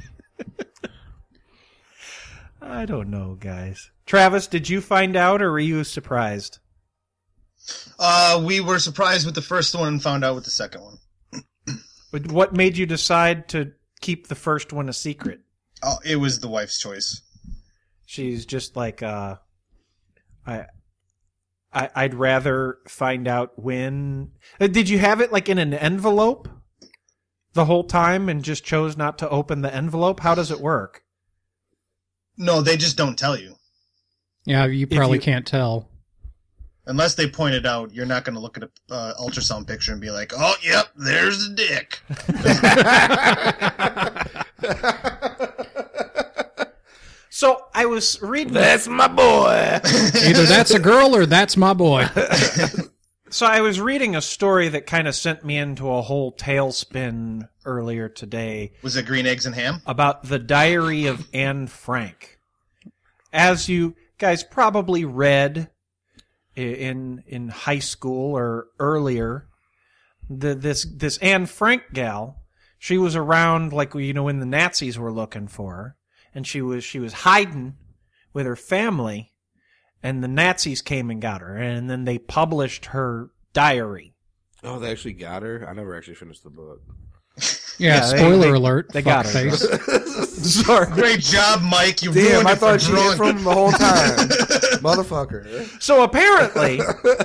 I don't know, guys. Travis, did you find out, or were you surprised? We were surprised with the first one and found out with the second one. But what made you decide to keep the first one a secret? Oh, it was the wife's choice. She's just like, I'd rather find out when. Did you have it like in an envelope the whole time and just chose not to open the envelope? How does it work? No, they just don't tell you. Yeah, you probably can't tell. Unless they point it out, you're not going to look at a ultrasound picture and be like, oh, yep, there's the dick. So I was reading... That's my boy. Either that's a girl or that's my boy. So I was reading a story that kind of sent me into a whole tailspin earlier today. Was it Green Eggs and Ham? About the Diary of Anne Frank. As you guys probably read in high school or earlier, this Anne Frank gal, she was around like, you know, when the Nazis were looking for her, and she was hiding with her family, and the Nazis came and got her, and then they published her diary. Oh, they actually got her? I never actually finished the book. Yeah, spoiler alert. They got her. Sorry. Great job, Mike. You Damn, ruined I it thought for you drunk. did from the whole time. Motherfucker. So apparently,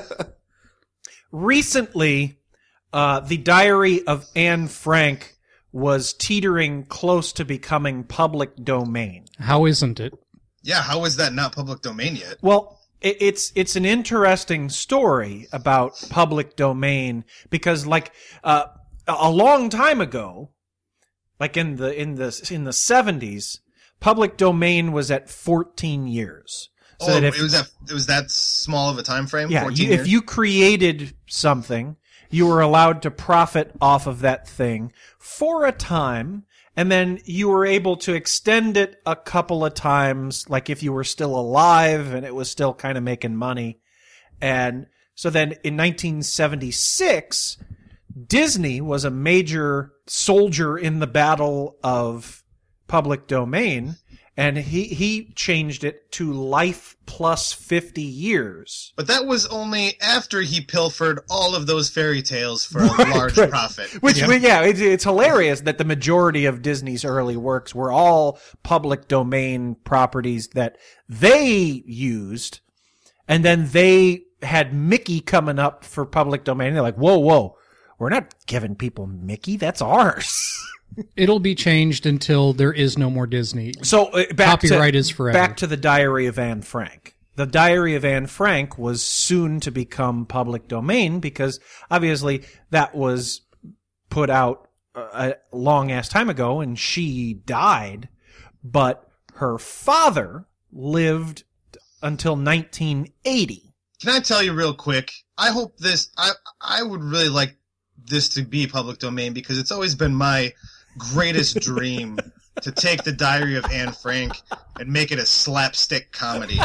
recently, the Diary of Anne Frank was teetering close to becoming public domain. How isn't it? Yeah, how is that not public domain yet? Well, it's an interesting story about public domain because, like, a long time ago, like in the 70s, public domain was at 14 years. So that it was that small of a time frame? Yeah, 14 years? if you created something, you were allowed to profit off of that thing for a time, and then you were able to extend it a couple of times, like if you were still alive and it was still kind of making money. And so then in 1976, Disney was a major soldier in the battle of public domain, and he changed it to life plus 50 years. But that was only after he pilfered all of those fairy tales for a large profit. Which, it's hilarious that the majority of Disney's early works were all public domain properties that they used, and then they had Mickey coming up for public domain. They're like, whoa, we're not giving people Mickey. That's ours. It'll be changed until there is no more Disney. So copyright is forever. Back to the Diary of Anne Frank. The Diary of Anne Frank was soon to become public domain because obviously that was put out a long-ass time ago and she died, but her father lived until 1980. Can I tell you real quick? I hope this... I would really like this to be public domain because it's always been my greatest dream to take the Diary of Anne Frank and make it a slapstick comedy.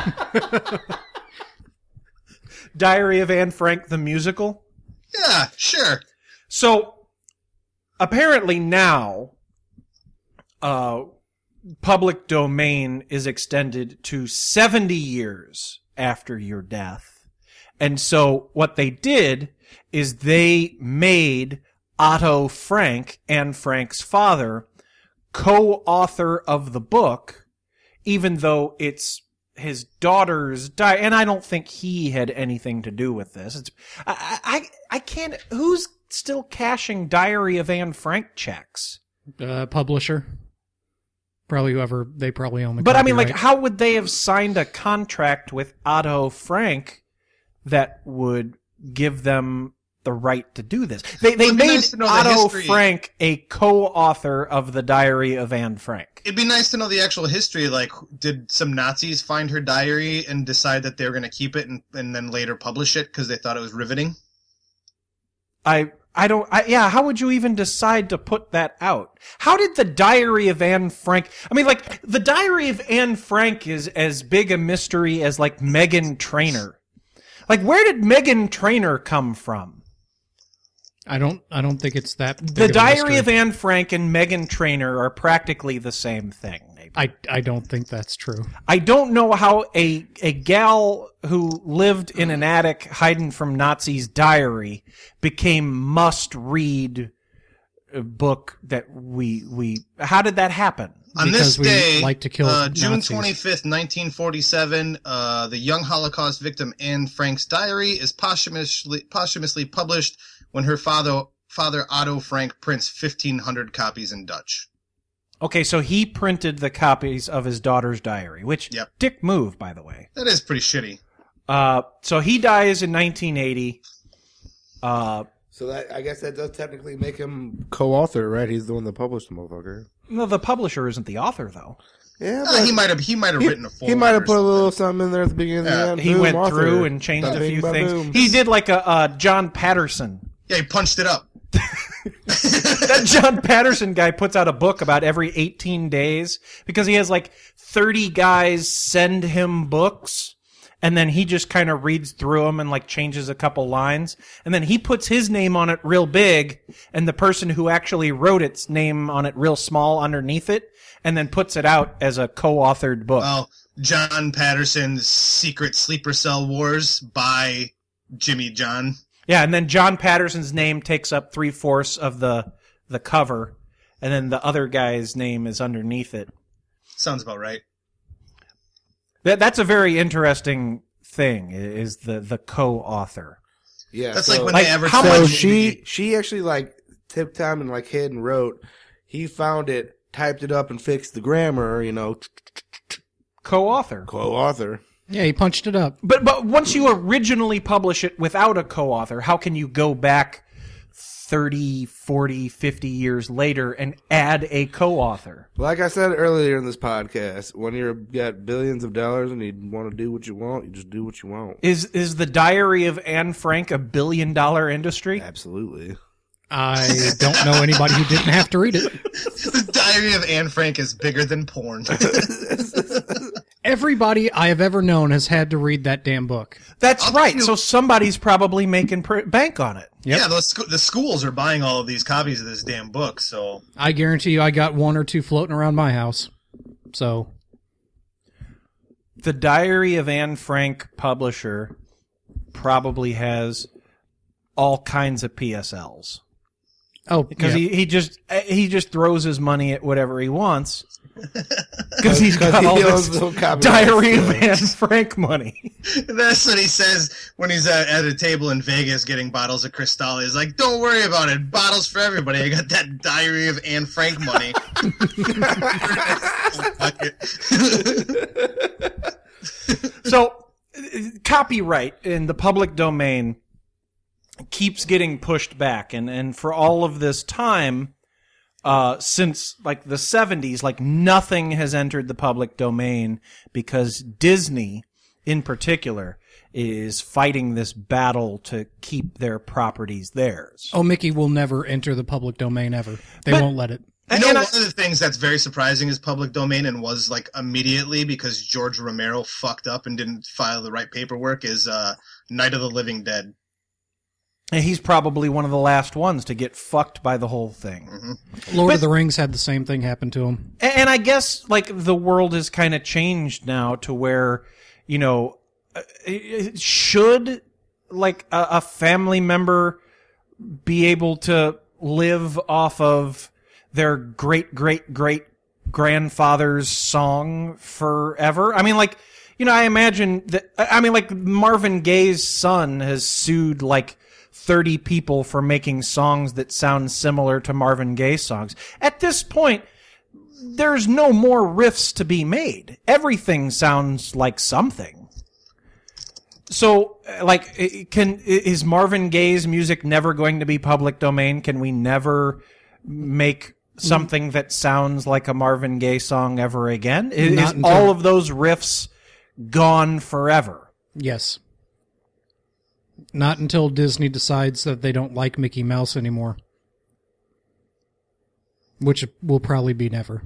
Diary of Anne Frank, the musical? Yeah, sure. So, apparently now, public domain is extended to 70 years after your death. And so what they did is they made Otto Frank, Anne Frank's father, co-author of the book, even though it's his daughter's diary, and I don't think he had anything to do with this. It's I can't. Who's still cashing Diary of Anne Frank checks? Publisher. Probably whoever, they probably own the But I mean, like, copyright. how would they have signed a contract with Otto Frank that would give them the right to do this? They Well, it'd be made nice to know the Otto history. Frank a co-author of the Diary of Anne Frank. It'd be nice to know the actual history. Like, did some Nazis find her diary and decide that they were going to keep it and then later publish it because they thought it was riveting? Yeah, how would you even decide to put that out? How did the Diary of Anne Frank... I mean, like, the Diary of Anne Frank is as big a mystery as, like, Meghan Trainor. Like, where did Meghan Trainor come from? I don't think it's that big The of a Diary mystery. of Anne Frank and Meghan Trainor are practically the same thing. I don't think that's true. I don't know how a gal who lived in an attic hiding from Nazis' diary became must-read book that we how did that happen? On Because this we day, like to kill June Nazis. 25th, 1947, the young Holocaust victim Anne Frank's diary is posthumously published when her father Otto Frank prints 1,500 copies in Dutch. Okay, so he printed the copies of his daughter's diary, which dick move, by the way. That is pretty shitty. So he dies in 1980. So that, I guess that does technically make him co-author, right? He's the one that published the motherfucker. No, the publisher isn't the author, though. Yeah, he might have written a foreword. He might have put a little something in there at the beginning and the end. He Boom, went author. through and changed a Ba-bing, few ba-boom. things. He did like a John Patterson. Yeah, he punched it up. That John Patterson guy puts out a book about every 18 days because he has like 30 guys send him books, and then he just kind of reads through them and like changes a couple lines, and then he puts his name on it real big and the person who actually wrote it's name on it real small underneath it, and then puts it out as a co-authored book. Well, John Patterson's Secret Sleeper Cell Wars by Jimmy John. Yeah, and then John Patterson's name takes up 3/4 of the cover, and then the other guy's name is underneath it. Sounds about right. That's a very interesting thing, is the co-author. Yeah, That's so, like when they advertise. how so much- she actually like took time and like hid and wrote. He found it, typed it up, and fixed the grammar. You know, Co-author. co-author. Yeah, he punched it up. But once you originally publish it without a co-author, how can you go back 30, 40, 50 years later and add a co-author? Like I said earlier in this podcast, when you've got billions of dollars and you want to do what you want, you just do what you want. Is the Diary of Anne Frank a billion-dollar industry? Absolutely. I don't know anybody who didn't have to read it. The Diary of Anne Frank is bigger than porn. Everybody I have ever known has had to read that damn book. That's right. So somebody's probably making bank on it. Yep. Yeah, the schools are buying all of these copies of this damn book, so... I guarantee you I got one or two floating around my house. So, The Diary of Anne Frank publisher probably has all kinds of PSLs. oh, Because yeah. he just throws his money at whatever he wants. Because he's got he all owns this the copyright Diary of rights. Anne Frank money. That's what he says when he's at a table in Vegas getting bottles of Cristal. He's like, don't worry about it. Bottles for everybody. I got that Diary of Anne Frank money. So, copyright in the public domain keeps getting pushed back. And for all of this time, since like the 70s, like nothing has entered the public domain because Disney in particular is fighting this battle to keep their properties theirs. Oh, Mickey will never enter the public domain ever. They But- won't let it. You know, And one of the things that's very surprising is public domain and was like immediately because George Romero fucked up and didn't file the right paperwork is Night of the Living Dead. And he's probably one of the last ones to get fucked by the whole thing. Mm-hmm. Lord But- of the Rings had the same thing happen to him. And I guess like the world has kind of changed now to where, you know, should like a family member be able to live off of their great grandfather's song forever? I mean, like, I imagine that, I mean, like Marvin Gaye's son has sued like 30 people for making songs that sound similar to Marvin Gaye songs. At this point, there's no more riffs to be made. Everything sounds like something. So, like, is Marvin Gaye's music never going to be public domain? Can we never make something that sounds like a Marvin Gaye song ever again? Is all of those riffs gone forever? Yes. Not until Disney decides that they don't like Mickey Mouse anymore. Which will probably be never.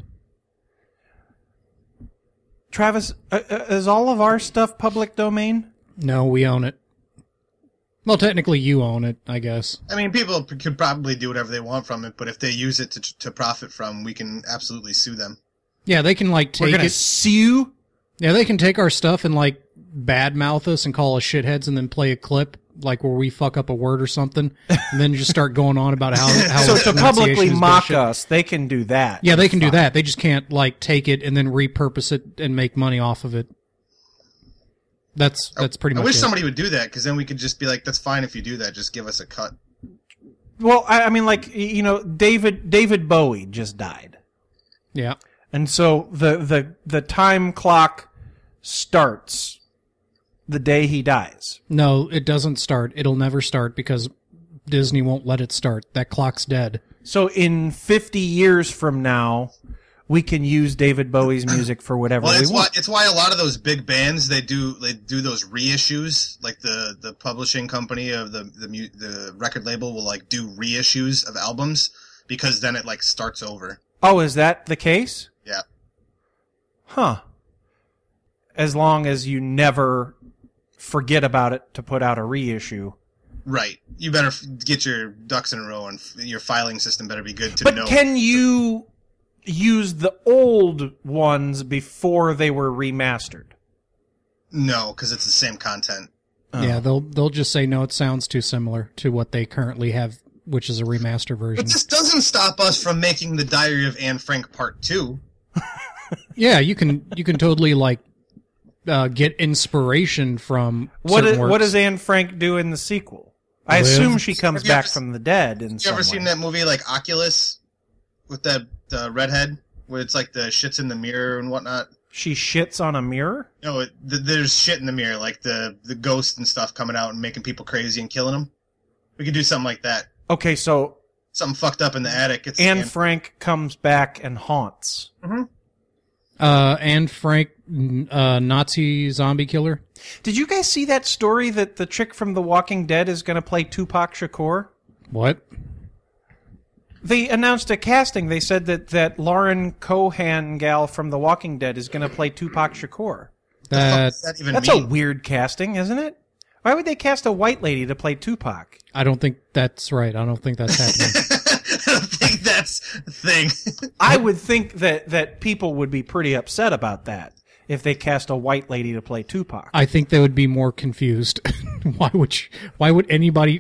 Travis, is all of our stuff public domain? No, we own it. Well, technically you own it, I guess. I mean, people could probably do whatever they want from it, but if they use it to profit from, we can absolutely sue them. Yeah, they can like take We're gonna it. sue? Yeah, they can take our stuff and like badmouth us and call us shitheads and then play a clip like where we fuck up a word or something and then just start going on about how So our to publicly pronunciation is mock bullshit. us, they can do that. Yeah, they can do that. They just can't like take it and then repurpose it and make money off of it. That's pretty much I wish it. somebody would do that, because then we could just be like, that's fine if you do that, just give us a cut. Well, I mean, like, David Bowie just died. Yeah. And so the time clock starts the day he dies. No, it doesn't start. It'll never start because Disney won't let it start. That clock's dead. So in 50 years from now, we can use David Bowie's music for whatever we want. It's why a lot of those big bands they do those reissues, like the publishing company of the record label will like do reissues of albums, because then it like starts over. Oh, is that the case? Yeah. Huh. As long as you never forget about it to put out a reissue. Right. You better get your ducks in a row, and your filing system better be good to But know. can you use the old ones before they were remastered? No, because it's the same content. Yeah, they'll just say no, it sounds too similar to what they currently have, which is a remaster version. But this doesn't stop us from making the Diary of Anne Frank Part 2. Yeah, you can totally like get inspiration from What certain works. does Anne Frank do in the sequel? I Live. assume she comes Have you back ever- from the dead in You some ever way. seen that movie like Oculus with that redhead, where it's like the shits in the mirror and whatnot? She shits on a mirror? No, there's shit in the mirror, like the ghost and stuff coming out and making people crazy and killing them. We could do something like that. Okay, so Something fucked up in the attic. It's Anne Frank comes back and haunts. Anne Frank, Nazi zombie killer. Did you guys see that story that the chick from The Walking Dead is going to play Tupac Shakur? What? They announced a casting. They said that Lauren Cohan gal from The Walking Dead is going to play Tupac Shakur. That's even That's mean? a weird casting, isn't it? Why would they cast a white lady to play Tupac? I don't think that's right. I don't think that's happening. I don't think that's a thing. I would think that people would be pretty upset about that if they cast a white lady to play Tupac. I think they would be more confused. Why would anybody?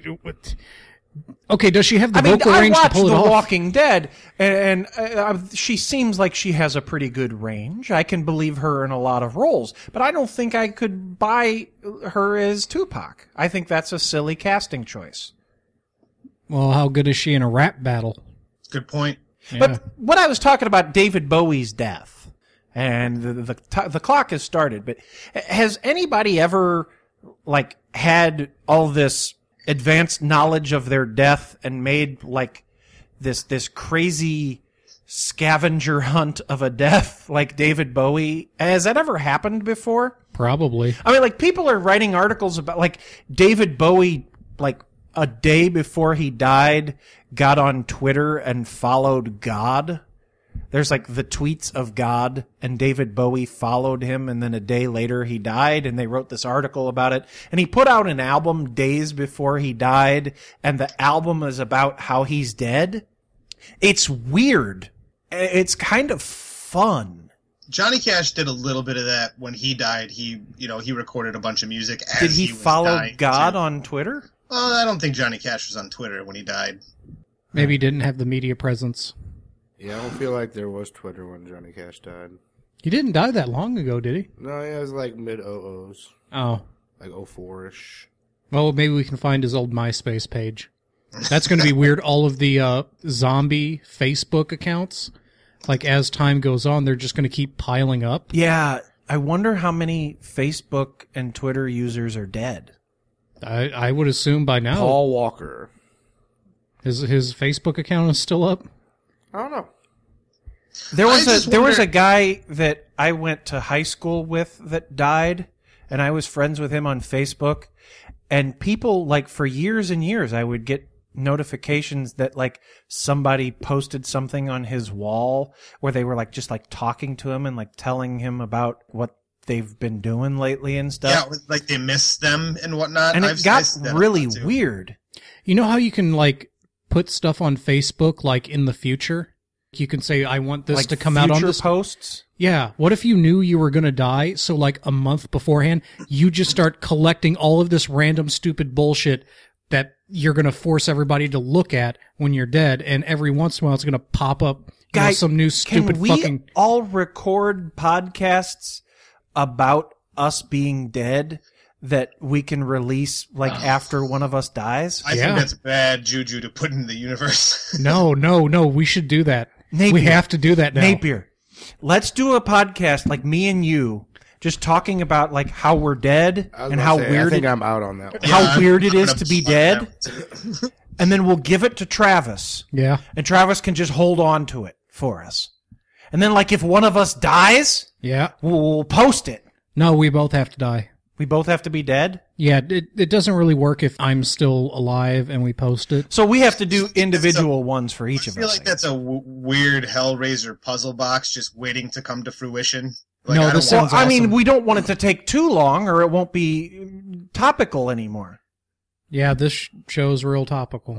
Okay, does she have the vocal I range to watched pull it The off? Walking Dead, and she seems like she has a pretty good range. I can believe her in a lot of roles, but I don't think I could buy her as Tupac. I think that's a silly casting choice. Well, how good is she in a rap battle? Good point. Yeah. But what I was talking about, David Bowie's death, and the clock has started. But has anybody ever like had all this advanced knowledge of their death and made like this crazy scavenger hunt of a death like David Bowie? Has that ever happened before? Probably. I mean, like, people are writing articles about, like, David Bowie, like, a day before he died, got on Twitter and followed God. There's, like, the tweets of God, and David Bowie followed him, and then a day later he died, and they wrote this article about it. And he put out an album days before he died, and the album is about how he's dead. It's weird. It's kind of fun. Johnny Cash did a little bit of that when he died. He recorded a bunch of music as Did he was follow dying, God too. on Twitter? I don't think Johnny Cash was on Twitter when he died. Maybe he didn't have the media presence. Yeah, I don't feel like there was Twitter when Johnny Cash died. He didn't die that long ago, did he? No, yeah, it was like mid-00s. Oh. Like 04-ish. Well, maybe we can find his old MySpace page. That's going to be weird. All of the zombie Facebook accounts, like as time goes on, they're just going to keep piling up. Yeah, I wonder how many Facebook and Twitter users are dead. I would assume by now. Paul Walker. His Facebook account is still up? I don't know. There was a guy that I went to high school with that died, and I was friends with him on Facebook. And people, like, for years and years, I would get notifications that, like, somebody posted something on his wall where they were, like, just, like, talking to him and, like, telling him about what they've been doing lately and stuff. Yeah, like they miss them and whatnot. And it got really weird. You know how you can, like, put stuff on Facebook, like, in the future? You can say, I want this like to come out on this posts. Yeah. What if you knew you were going to die? So like a month beforehand, you just start collecting all of this random stupid bullshit that you're going to force everybody to look at when you're dead. And every once in a while, it's going to pop up some new stupid can we fucking. all record podcasts about us being dead that we can release like after one of us dies? I think that's bad juju to put in the universe. No. We should do that. Napier. We have to do that now. Napier, let's do a podcast like me and you, just talking about like how we're dead and how weird. I think I'm out on that one. How weird it is to be dead, and then we'll give it to Travis. Yeah, and Travis can just hold on to it for us. And then, like, if one of us dies, we'll post it. No, we both have to die. We both have to be dead? Yeah, it doesn't really work if I'm still alive and we post it. So we have to do individual ones for each of us. I feel like that's a weird Hellraiser puzzle box just waiting to come to fruition. Like, no, this sounds awesome. I mean, we don't want it to take too long or it won't be topical anymore. Yeah, this show's real topical.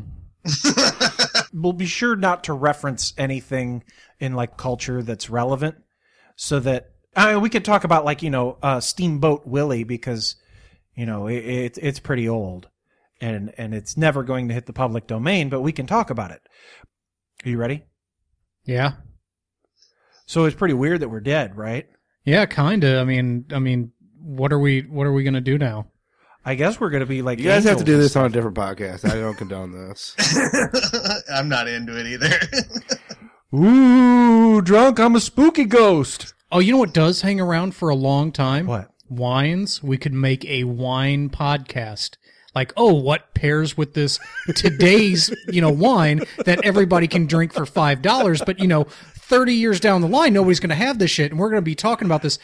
We'll be sure not to reference anything in, like, culture that's relevant so that we could talk about, like, Steamboat Willie because, it's pretty old and it's never going to hit the public domain, but we can talk about it. Are you ready? Yeah. So it's pretty weird that we're dead, right? Yeah, kind of. I mean, what are we going to do now? I guess we're going to be like, you guys have to do this on a different podcast. I don't condone this. I'm not into it either. Ooh, drunk, I'm a spooky ghost. Oh, you know what does hang around for a long time? What? Wines. We could make a wine podcast. Like, what pairs with this today's, wine that everybody can drink for $5, but, 30 years down the line, nobody's going to have this shit. And we're going to be talking about this,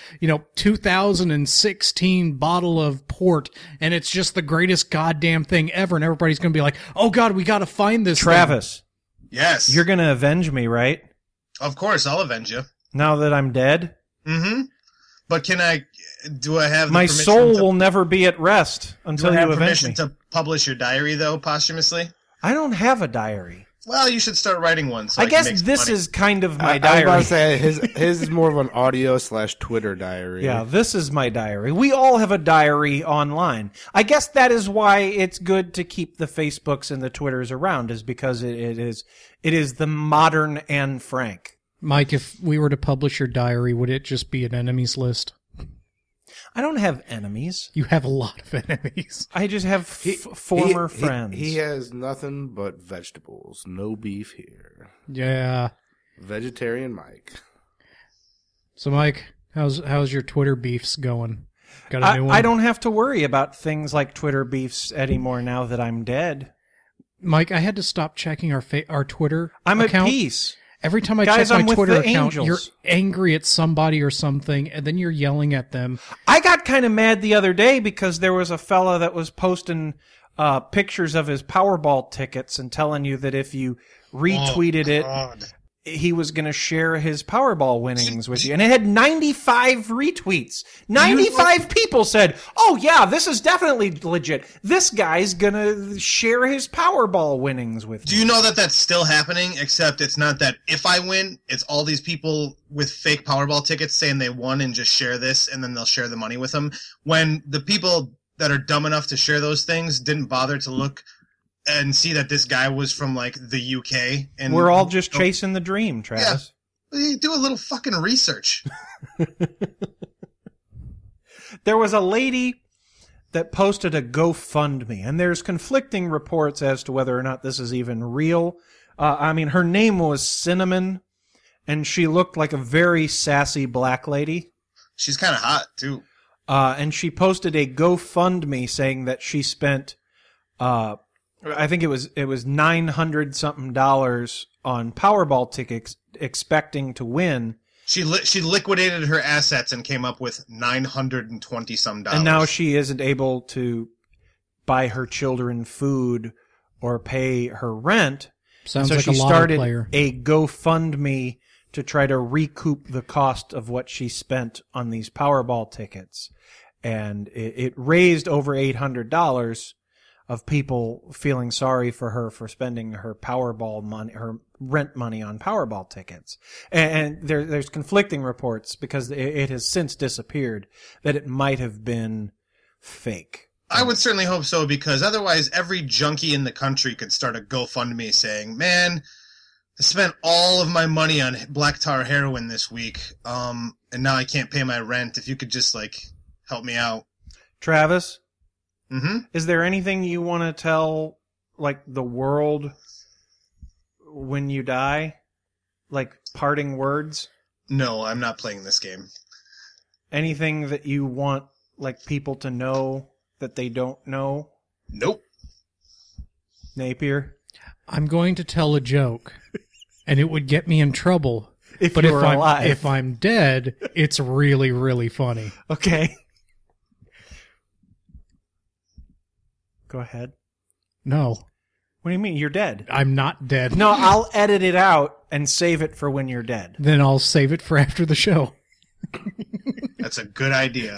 2016 bottle of port. And it's just the greatest goddamn thing ever. And everybody's going to be like, oh God, we got to find this Travis. thing. Yes. You're going to avenge me, right? Of course, I'll avenge you. Now that I'm dead? Mm-hmm. But do I have the my permission soul will never be at rest until you avenge permission me. to publish your diary, though, posthumously? I don't have a diary. Well, you should start writing one. So I guess this is kind of my I diary. was about to say, his is more of an audio/Twitter diary. Yeah, this is my diary. We all have a diary online. I guess that is why it's good to keep the Facebooks and the Twitters around, is because it is the modern Anne Frank. Mike, if we were to publish your diary, would it just be an enemies list? I don't have enemies. You have a lot of enemies. I just have former friends. He has nothing but vegetables. No beef here. Yeah. Vegetarian Mike. So, Mike, how's your Twitter beefs going? Got a new one? I don't have to worry about things like Twitter beefs anymore now that I'm dead. Mike, I had to stop checking our Twitter I'm account. at peace. Every time I check my Twitter account, you're angry at somebody or something, and then you're yelling at them. I got kind of mad the other day because there was a fella that was posting pictures of his Powerball tickets and telling you that if you retweeted it, he was going to share his Powerball winnings with you. And it had 95 retweets. 95 people said, oh, yeah, this is definitely legit. This guy's going to share his Powerball winnings with me. Do you know that that's still happening, except it's not that if I win, it's all these people with fake Powerball tickets saying they won and just share this, and then they'll share the money with them. When the people that are dumb enough to share those things didn't bother to look and see that this guy was from, like, the UK. And we're all just chasing the dream, Travis. You do a little fucking research. There was a lady that posted a GoFundMe, and there's conflicting reports as to whether or not this is even real. Her name was Cinnamon, and she looked like a very sassy black lady. She's kind of hot, too. And she posted a GoFundMe saying that she spent, I think it was $900 something on Powerball tickets, expecting to win. She liquidated her assets and came up with $920 some. And now she isn't able to buy her children food or pay her rent. Sounds so like she a lotto started player. a GoFundMe to try to recoup the cost of what she spent on these Powerball tickets. And it raised over $800 of people feeling sorry for her for spending her Powerball money, her rent money on Powerball tickets. And there's conflicting reports because it has since disappeared that it might have been fake. I would certainly hope so, because otherwise every junkie in the country could start a GoFundMe saying, man, I spent all of my money on black tar heroin this week, and now I can't pay my rent. If you could just, help me out. Travis? Mm-hmm. Is there anything you want to tell, the world when you die? Like parting words? No, I'm not playing this game. Anything that you want, people to know that they don't know? Nope. Napier? I'm going to tell a joke, and it would get me in trouble. If alive. If I'm dead, it's really, really funny. Okay. Go ahead. No. What do you mean? You're dead. I'm not dead. No, I'll edit it out and save it for when you're dead. Then I'll save it for after the show. That's a good idea.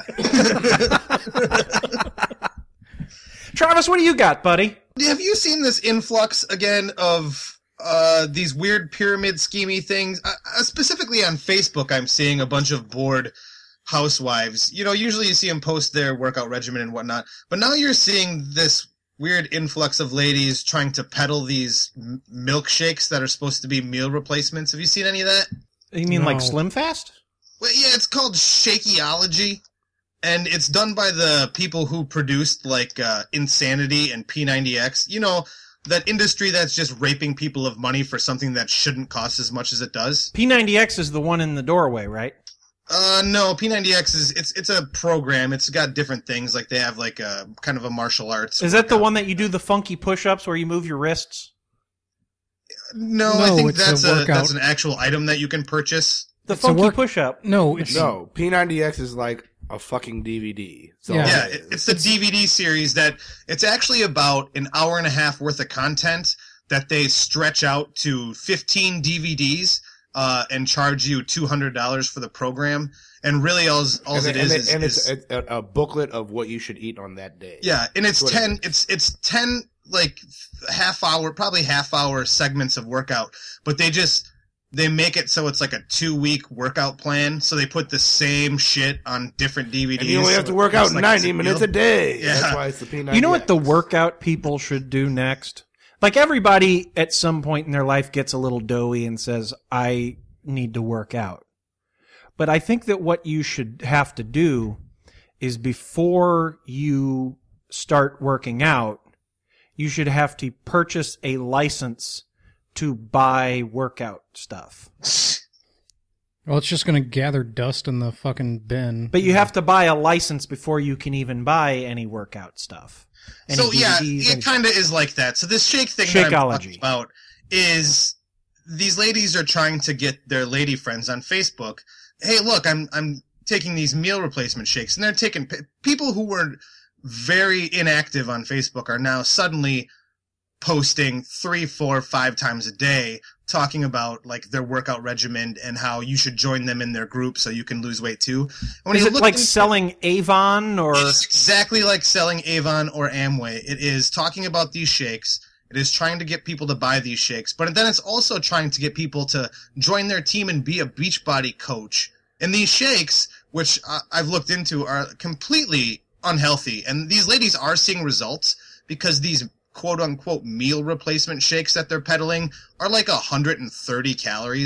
Travis, what do you got, buddy? Have you seen this influx again of these weird pyramid schemey things? Specifically on Facebook, I'm seeing a bunch of bored housewives. Usually you see them post their workout regimen and whatnot, but now you're seeing this weird influx of ladies trying to peddle these milkshakes that are supposed to be meal replacements. Have you seen any of that? You mean like Slim Fast? Well, yeah, it's called Shakeology, and it's done by the people who produced Insanity and P90X. That industry that's just raping people of money for something that shouldn't cost as much as it does. P90X is the one in the doorway, right? No, P90X it's a program. It's got different things. They have a kind of a martial arts. Is that the one that you do the funky push-ups where you move your wrists? No, I think that's an actual item that you can purchase. The funky push-up. No, P90X is like a fucking DVD. So yeah, it's the DVD series that it's actually about an hour and a half worth of content that they stretch out to 15 DVDs. And charge you $200 for the program, and really it's a booklet of what you should eat on that day. Yeah, and it's 10 half hour segments of workout, but they make it so it's like a 2-week workout plan. So they put the same shit on different DVDs. And you only have to work out 90 minutes a day. Yeah. That's why it's the P90X. You know what the workout people should do next? Everybody at some point in their life gets a little doughy and says, I need to work out. But I think that what you should have to do is before you start working out, you should have to purchase a license to buy workout stuff. Well, it's just going to gather dust in the fucking bin. But you have to buy a license before you can even buy any workout stuff. It kind of is like that. So this shake thing that I'm talking about is these ladies are trying to get their lady friends on Facebook. Hey, look, I'm taking these meal replacement shakes, and they're taking people who were very inactive on Facebook are now suddenly posting 3, 4, 5 times a day talking about their workout regimen and how you should join them in their group so you can lose weight too. Is it selling Avon or? It's exactly like selling Avon or Amway. It is talking about these shakes. It is trying to get people to buy these shakes, but then it's also trying to get people to join their team and be a Beachbody coach. And these shakes, which I've looked into, are completely unhealthy. And these ladies are seeing results because these quote-unquote meal replacement shakes that they're peddling are 130 calories.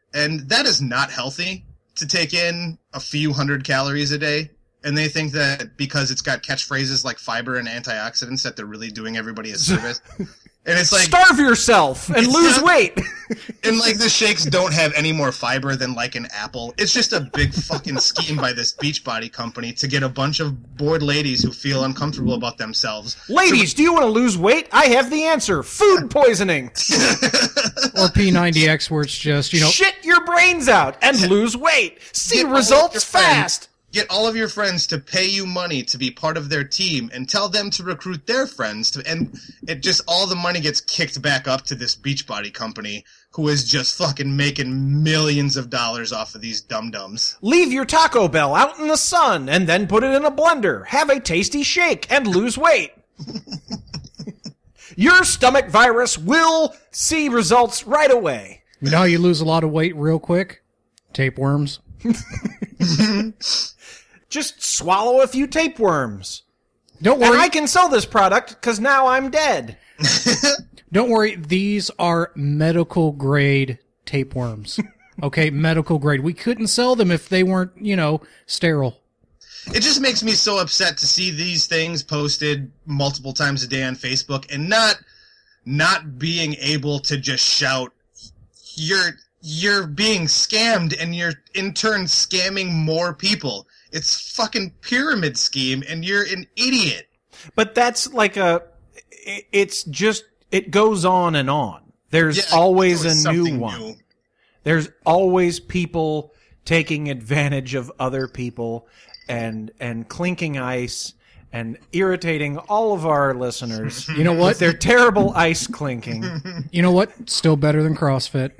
and that is not healthy to take in a few hundred calories a day. And they think that because it's got catchphrases like fiber and antioxidants that they're really doing everybody a service. And it's like, starve yourself and lose weight. And like the shakes don't have any more fiber than like an apple. It's just a big fucking scheme by this Beachbody company to get a bunch of bored ladies who feel uncomfortable about themselves. Ladies, do you want to lose weight? I have the answer. Food poisoning. Or P90X, where it's just, shit your brains out and lose weight. See results fast. Get all of your friends to pay you money to be part of their team and tell them to recruit their friends and it just, all the money gets kicked back up to this Beachbody company who is just fucking making millions of dollars off of these dum-dums. Leave your Taco Bell out in the sun and then put it in a blender. Have a tasty shake and lose weight. Your stomach virus will see results right away. You know how you lose a lot of weight real quick? Tapeworms. Just swallow a few tapeworms. Don't worry. And I can sell this product because now I'm dead. Don't worry. These are medical grade tapeworms. Okay, medical grade. We couldn't sell them if they weren't, sterile. It just makes me so upset to see these things posted multiple times a day on Facebook and not being able to just shout, you're being scammed and you're in turn scamming more people. It's fucking pyramid scheme and you're an idiot. But that's like it goes on and on. There's always a new one. New. There's always people taking advantage of other people and clinking ice and irritating all of our listeners. You know what? With their terrible ice clinking. You know what? Still better than CrossFit.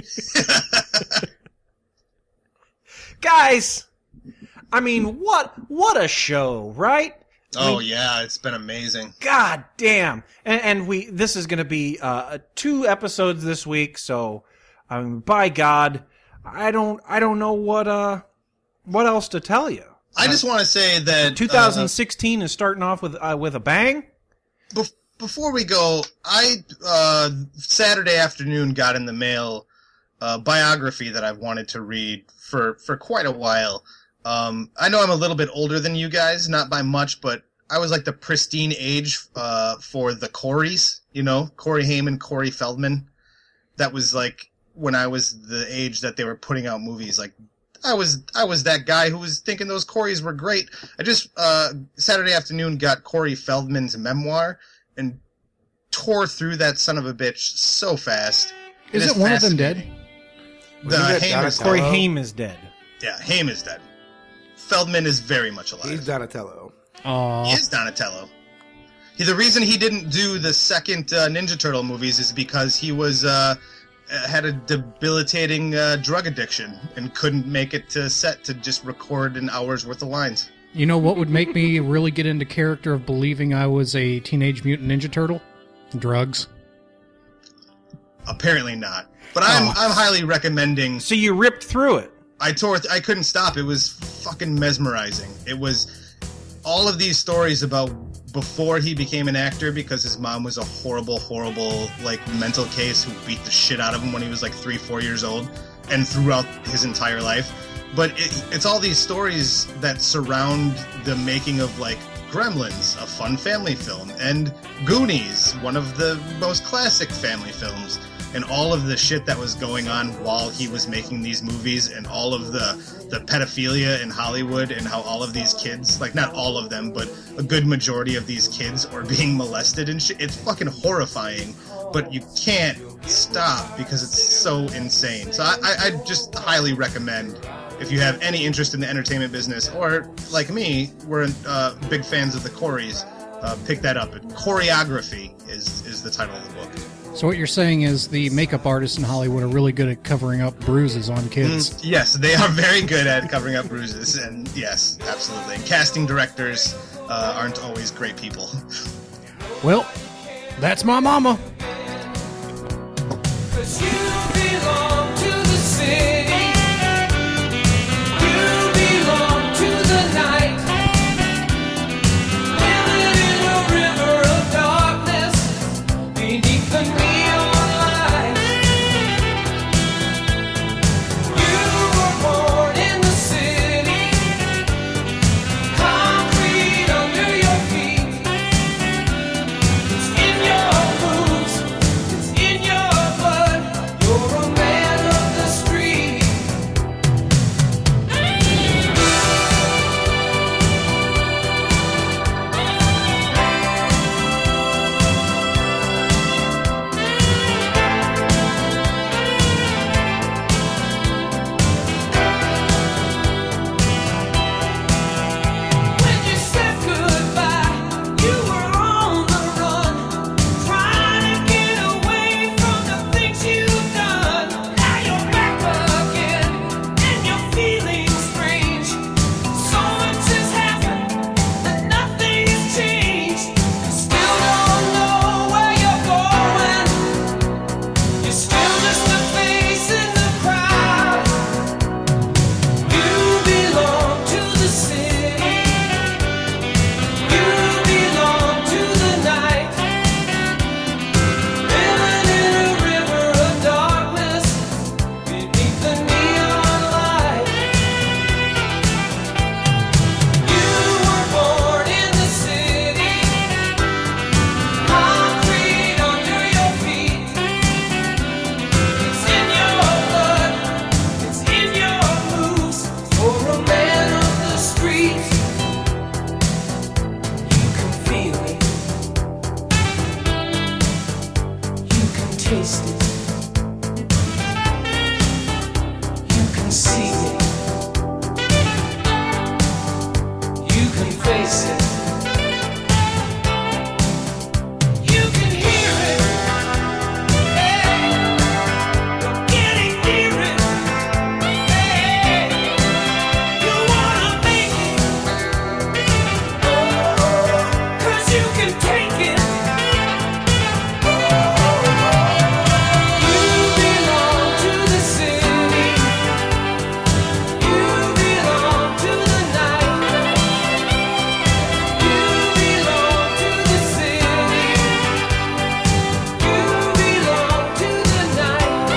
Guys, I mean, what a show, right? Oh, yeah, it's been amazing. God damn. And this is going to be 2 episodes this week, so by God, I don't know what else to tell you. I just want to say that 2016 is starting off with a bang. Before we go, I Saturday afternoon got in the mail a biography that I've wanted to read for quite a while. I know I'm a little bit older than you guys, not by much, but I was like the pristine age for the Coreys, Corey Haim, Corey Feldman. That was like when I was the age that they were putting out movies. Like I was that guy who was thinking those Coreys were great. I just Saturday afternoon got Corey Feldman's memoir and tore through that son of a bitch so fast. Isn't one of them dead? Corey Haim is dead. Yeah, Haim is dead. Feldman is very much alive. He's Donatello. Aww. He is Donatello. The reason he didn't do the second Ninja Turtle movies is because he was had a debilitating drug addiction and couldn't make it to set to just record an hour's worth of lines. You know what would make me really get into character of believing I was a Teenage Mutant Ninja Turtle? Drugs. Apparently not. But I'm highly recommending. So you ripped through it. I couldn't stop. It was fucking mesmerizing. It was all of these stories about before he became an actor because his mom was a horrible, like, mental case who beat the shit out of him when he was like 3-4 years old and throughout his entire life. But it's all these stories that surround the making of, like, Gremlins, a fun family film, and Goonies, one of the most classic family films. And all of the shit that was going on while he was making these movies and all of the pedophilia in Hollywood and how all of these kids, like not all of them, but a good majority of these kids are being molested and shit. It's fucking horrifying, but you can't stop because it's so insane. So I just highly recommend, if you have any interest in the entertainment business, or like me, we're big fans of the Coreys, pick that up. Choreography is the title of the book. So what you're saying is the makeup artists in Hollywood are really good at covering up bruises on kids. Yes, they are very good at covering up bruises, and yes, absolutely. And casting directors aren't always great people. Well, that's my mama. 'Cause you belong to the city. You belong to the night. Living in a river of darkness beneath the neon lights. taste it. You can see it. You can face it. You can hear it. Hey, you're getting near it. Hey, you wanna make it. Oh, 'cause you can take it. You belong to the city. You belong to the night. You belong to the city. You belong to the night.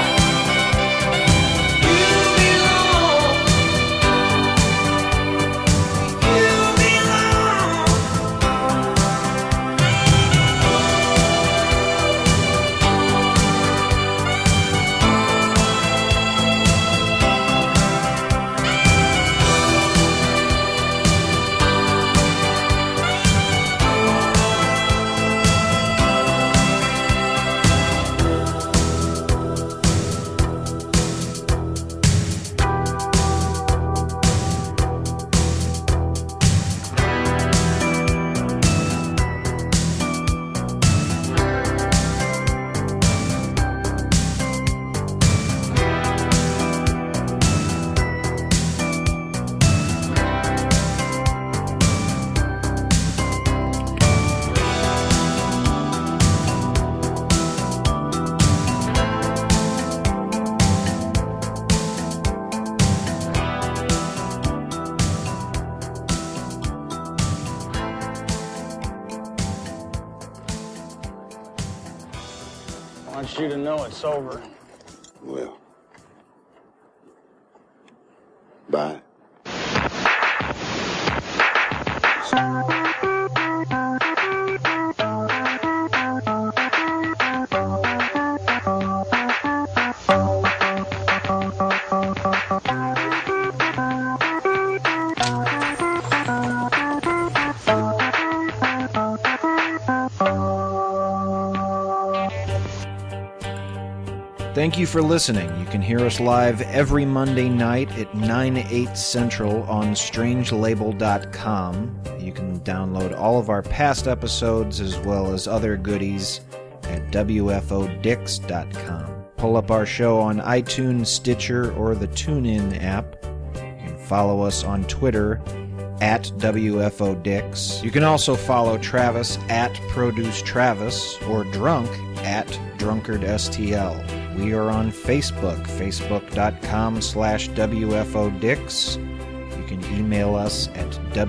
You belong. You I want you to know it's over. Well, bye. Thank you for listening. You can hear us live every Monday night at 9/8 Central on strangelabel.com. You can download all of our past episodes as well as other goodies at wfodix.com. Pull up our show on iTunes, Stitcher, or the TuneIn app. You can follow us on Twitter at WFODix. You can also follow Travis at ProduceTravis or Drunk at DrunkardSTL. We are on Facebook, facebook.com/WFODix. You can email us at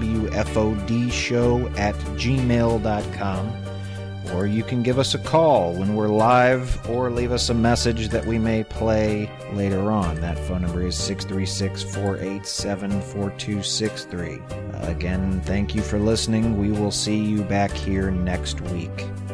WFODshow@gmail.com. Or you can give us a call when we're live or leave us a message that we may play later on. That phone number is 636-487-4263. Again, thank you for listening. We will see you back here next week.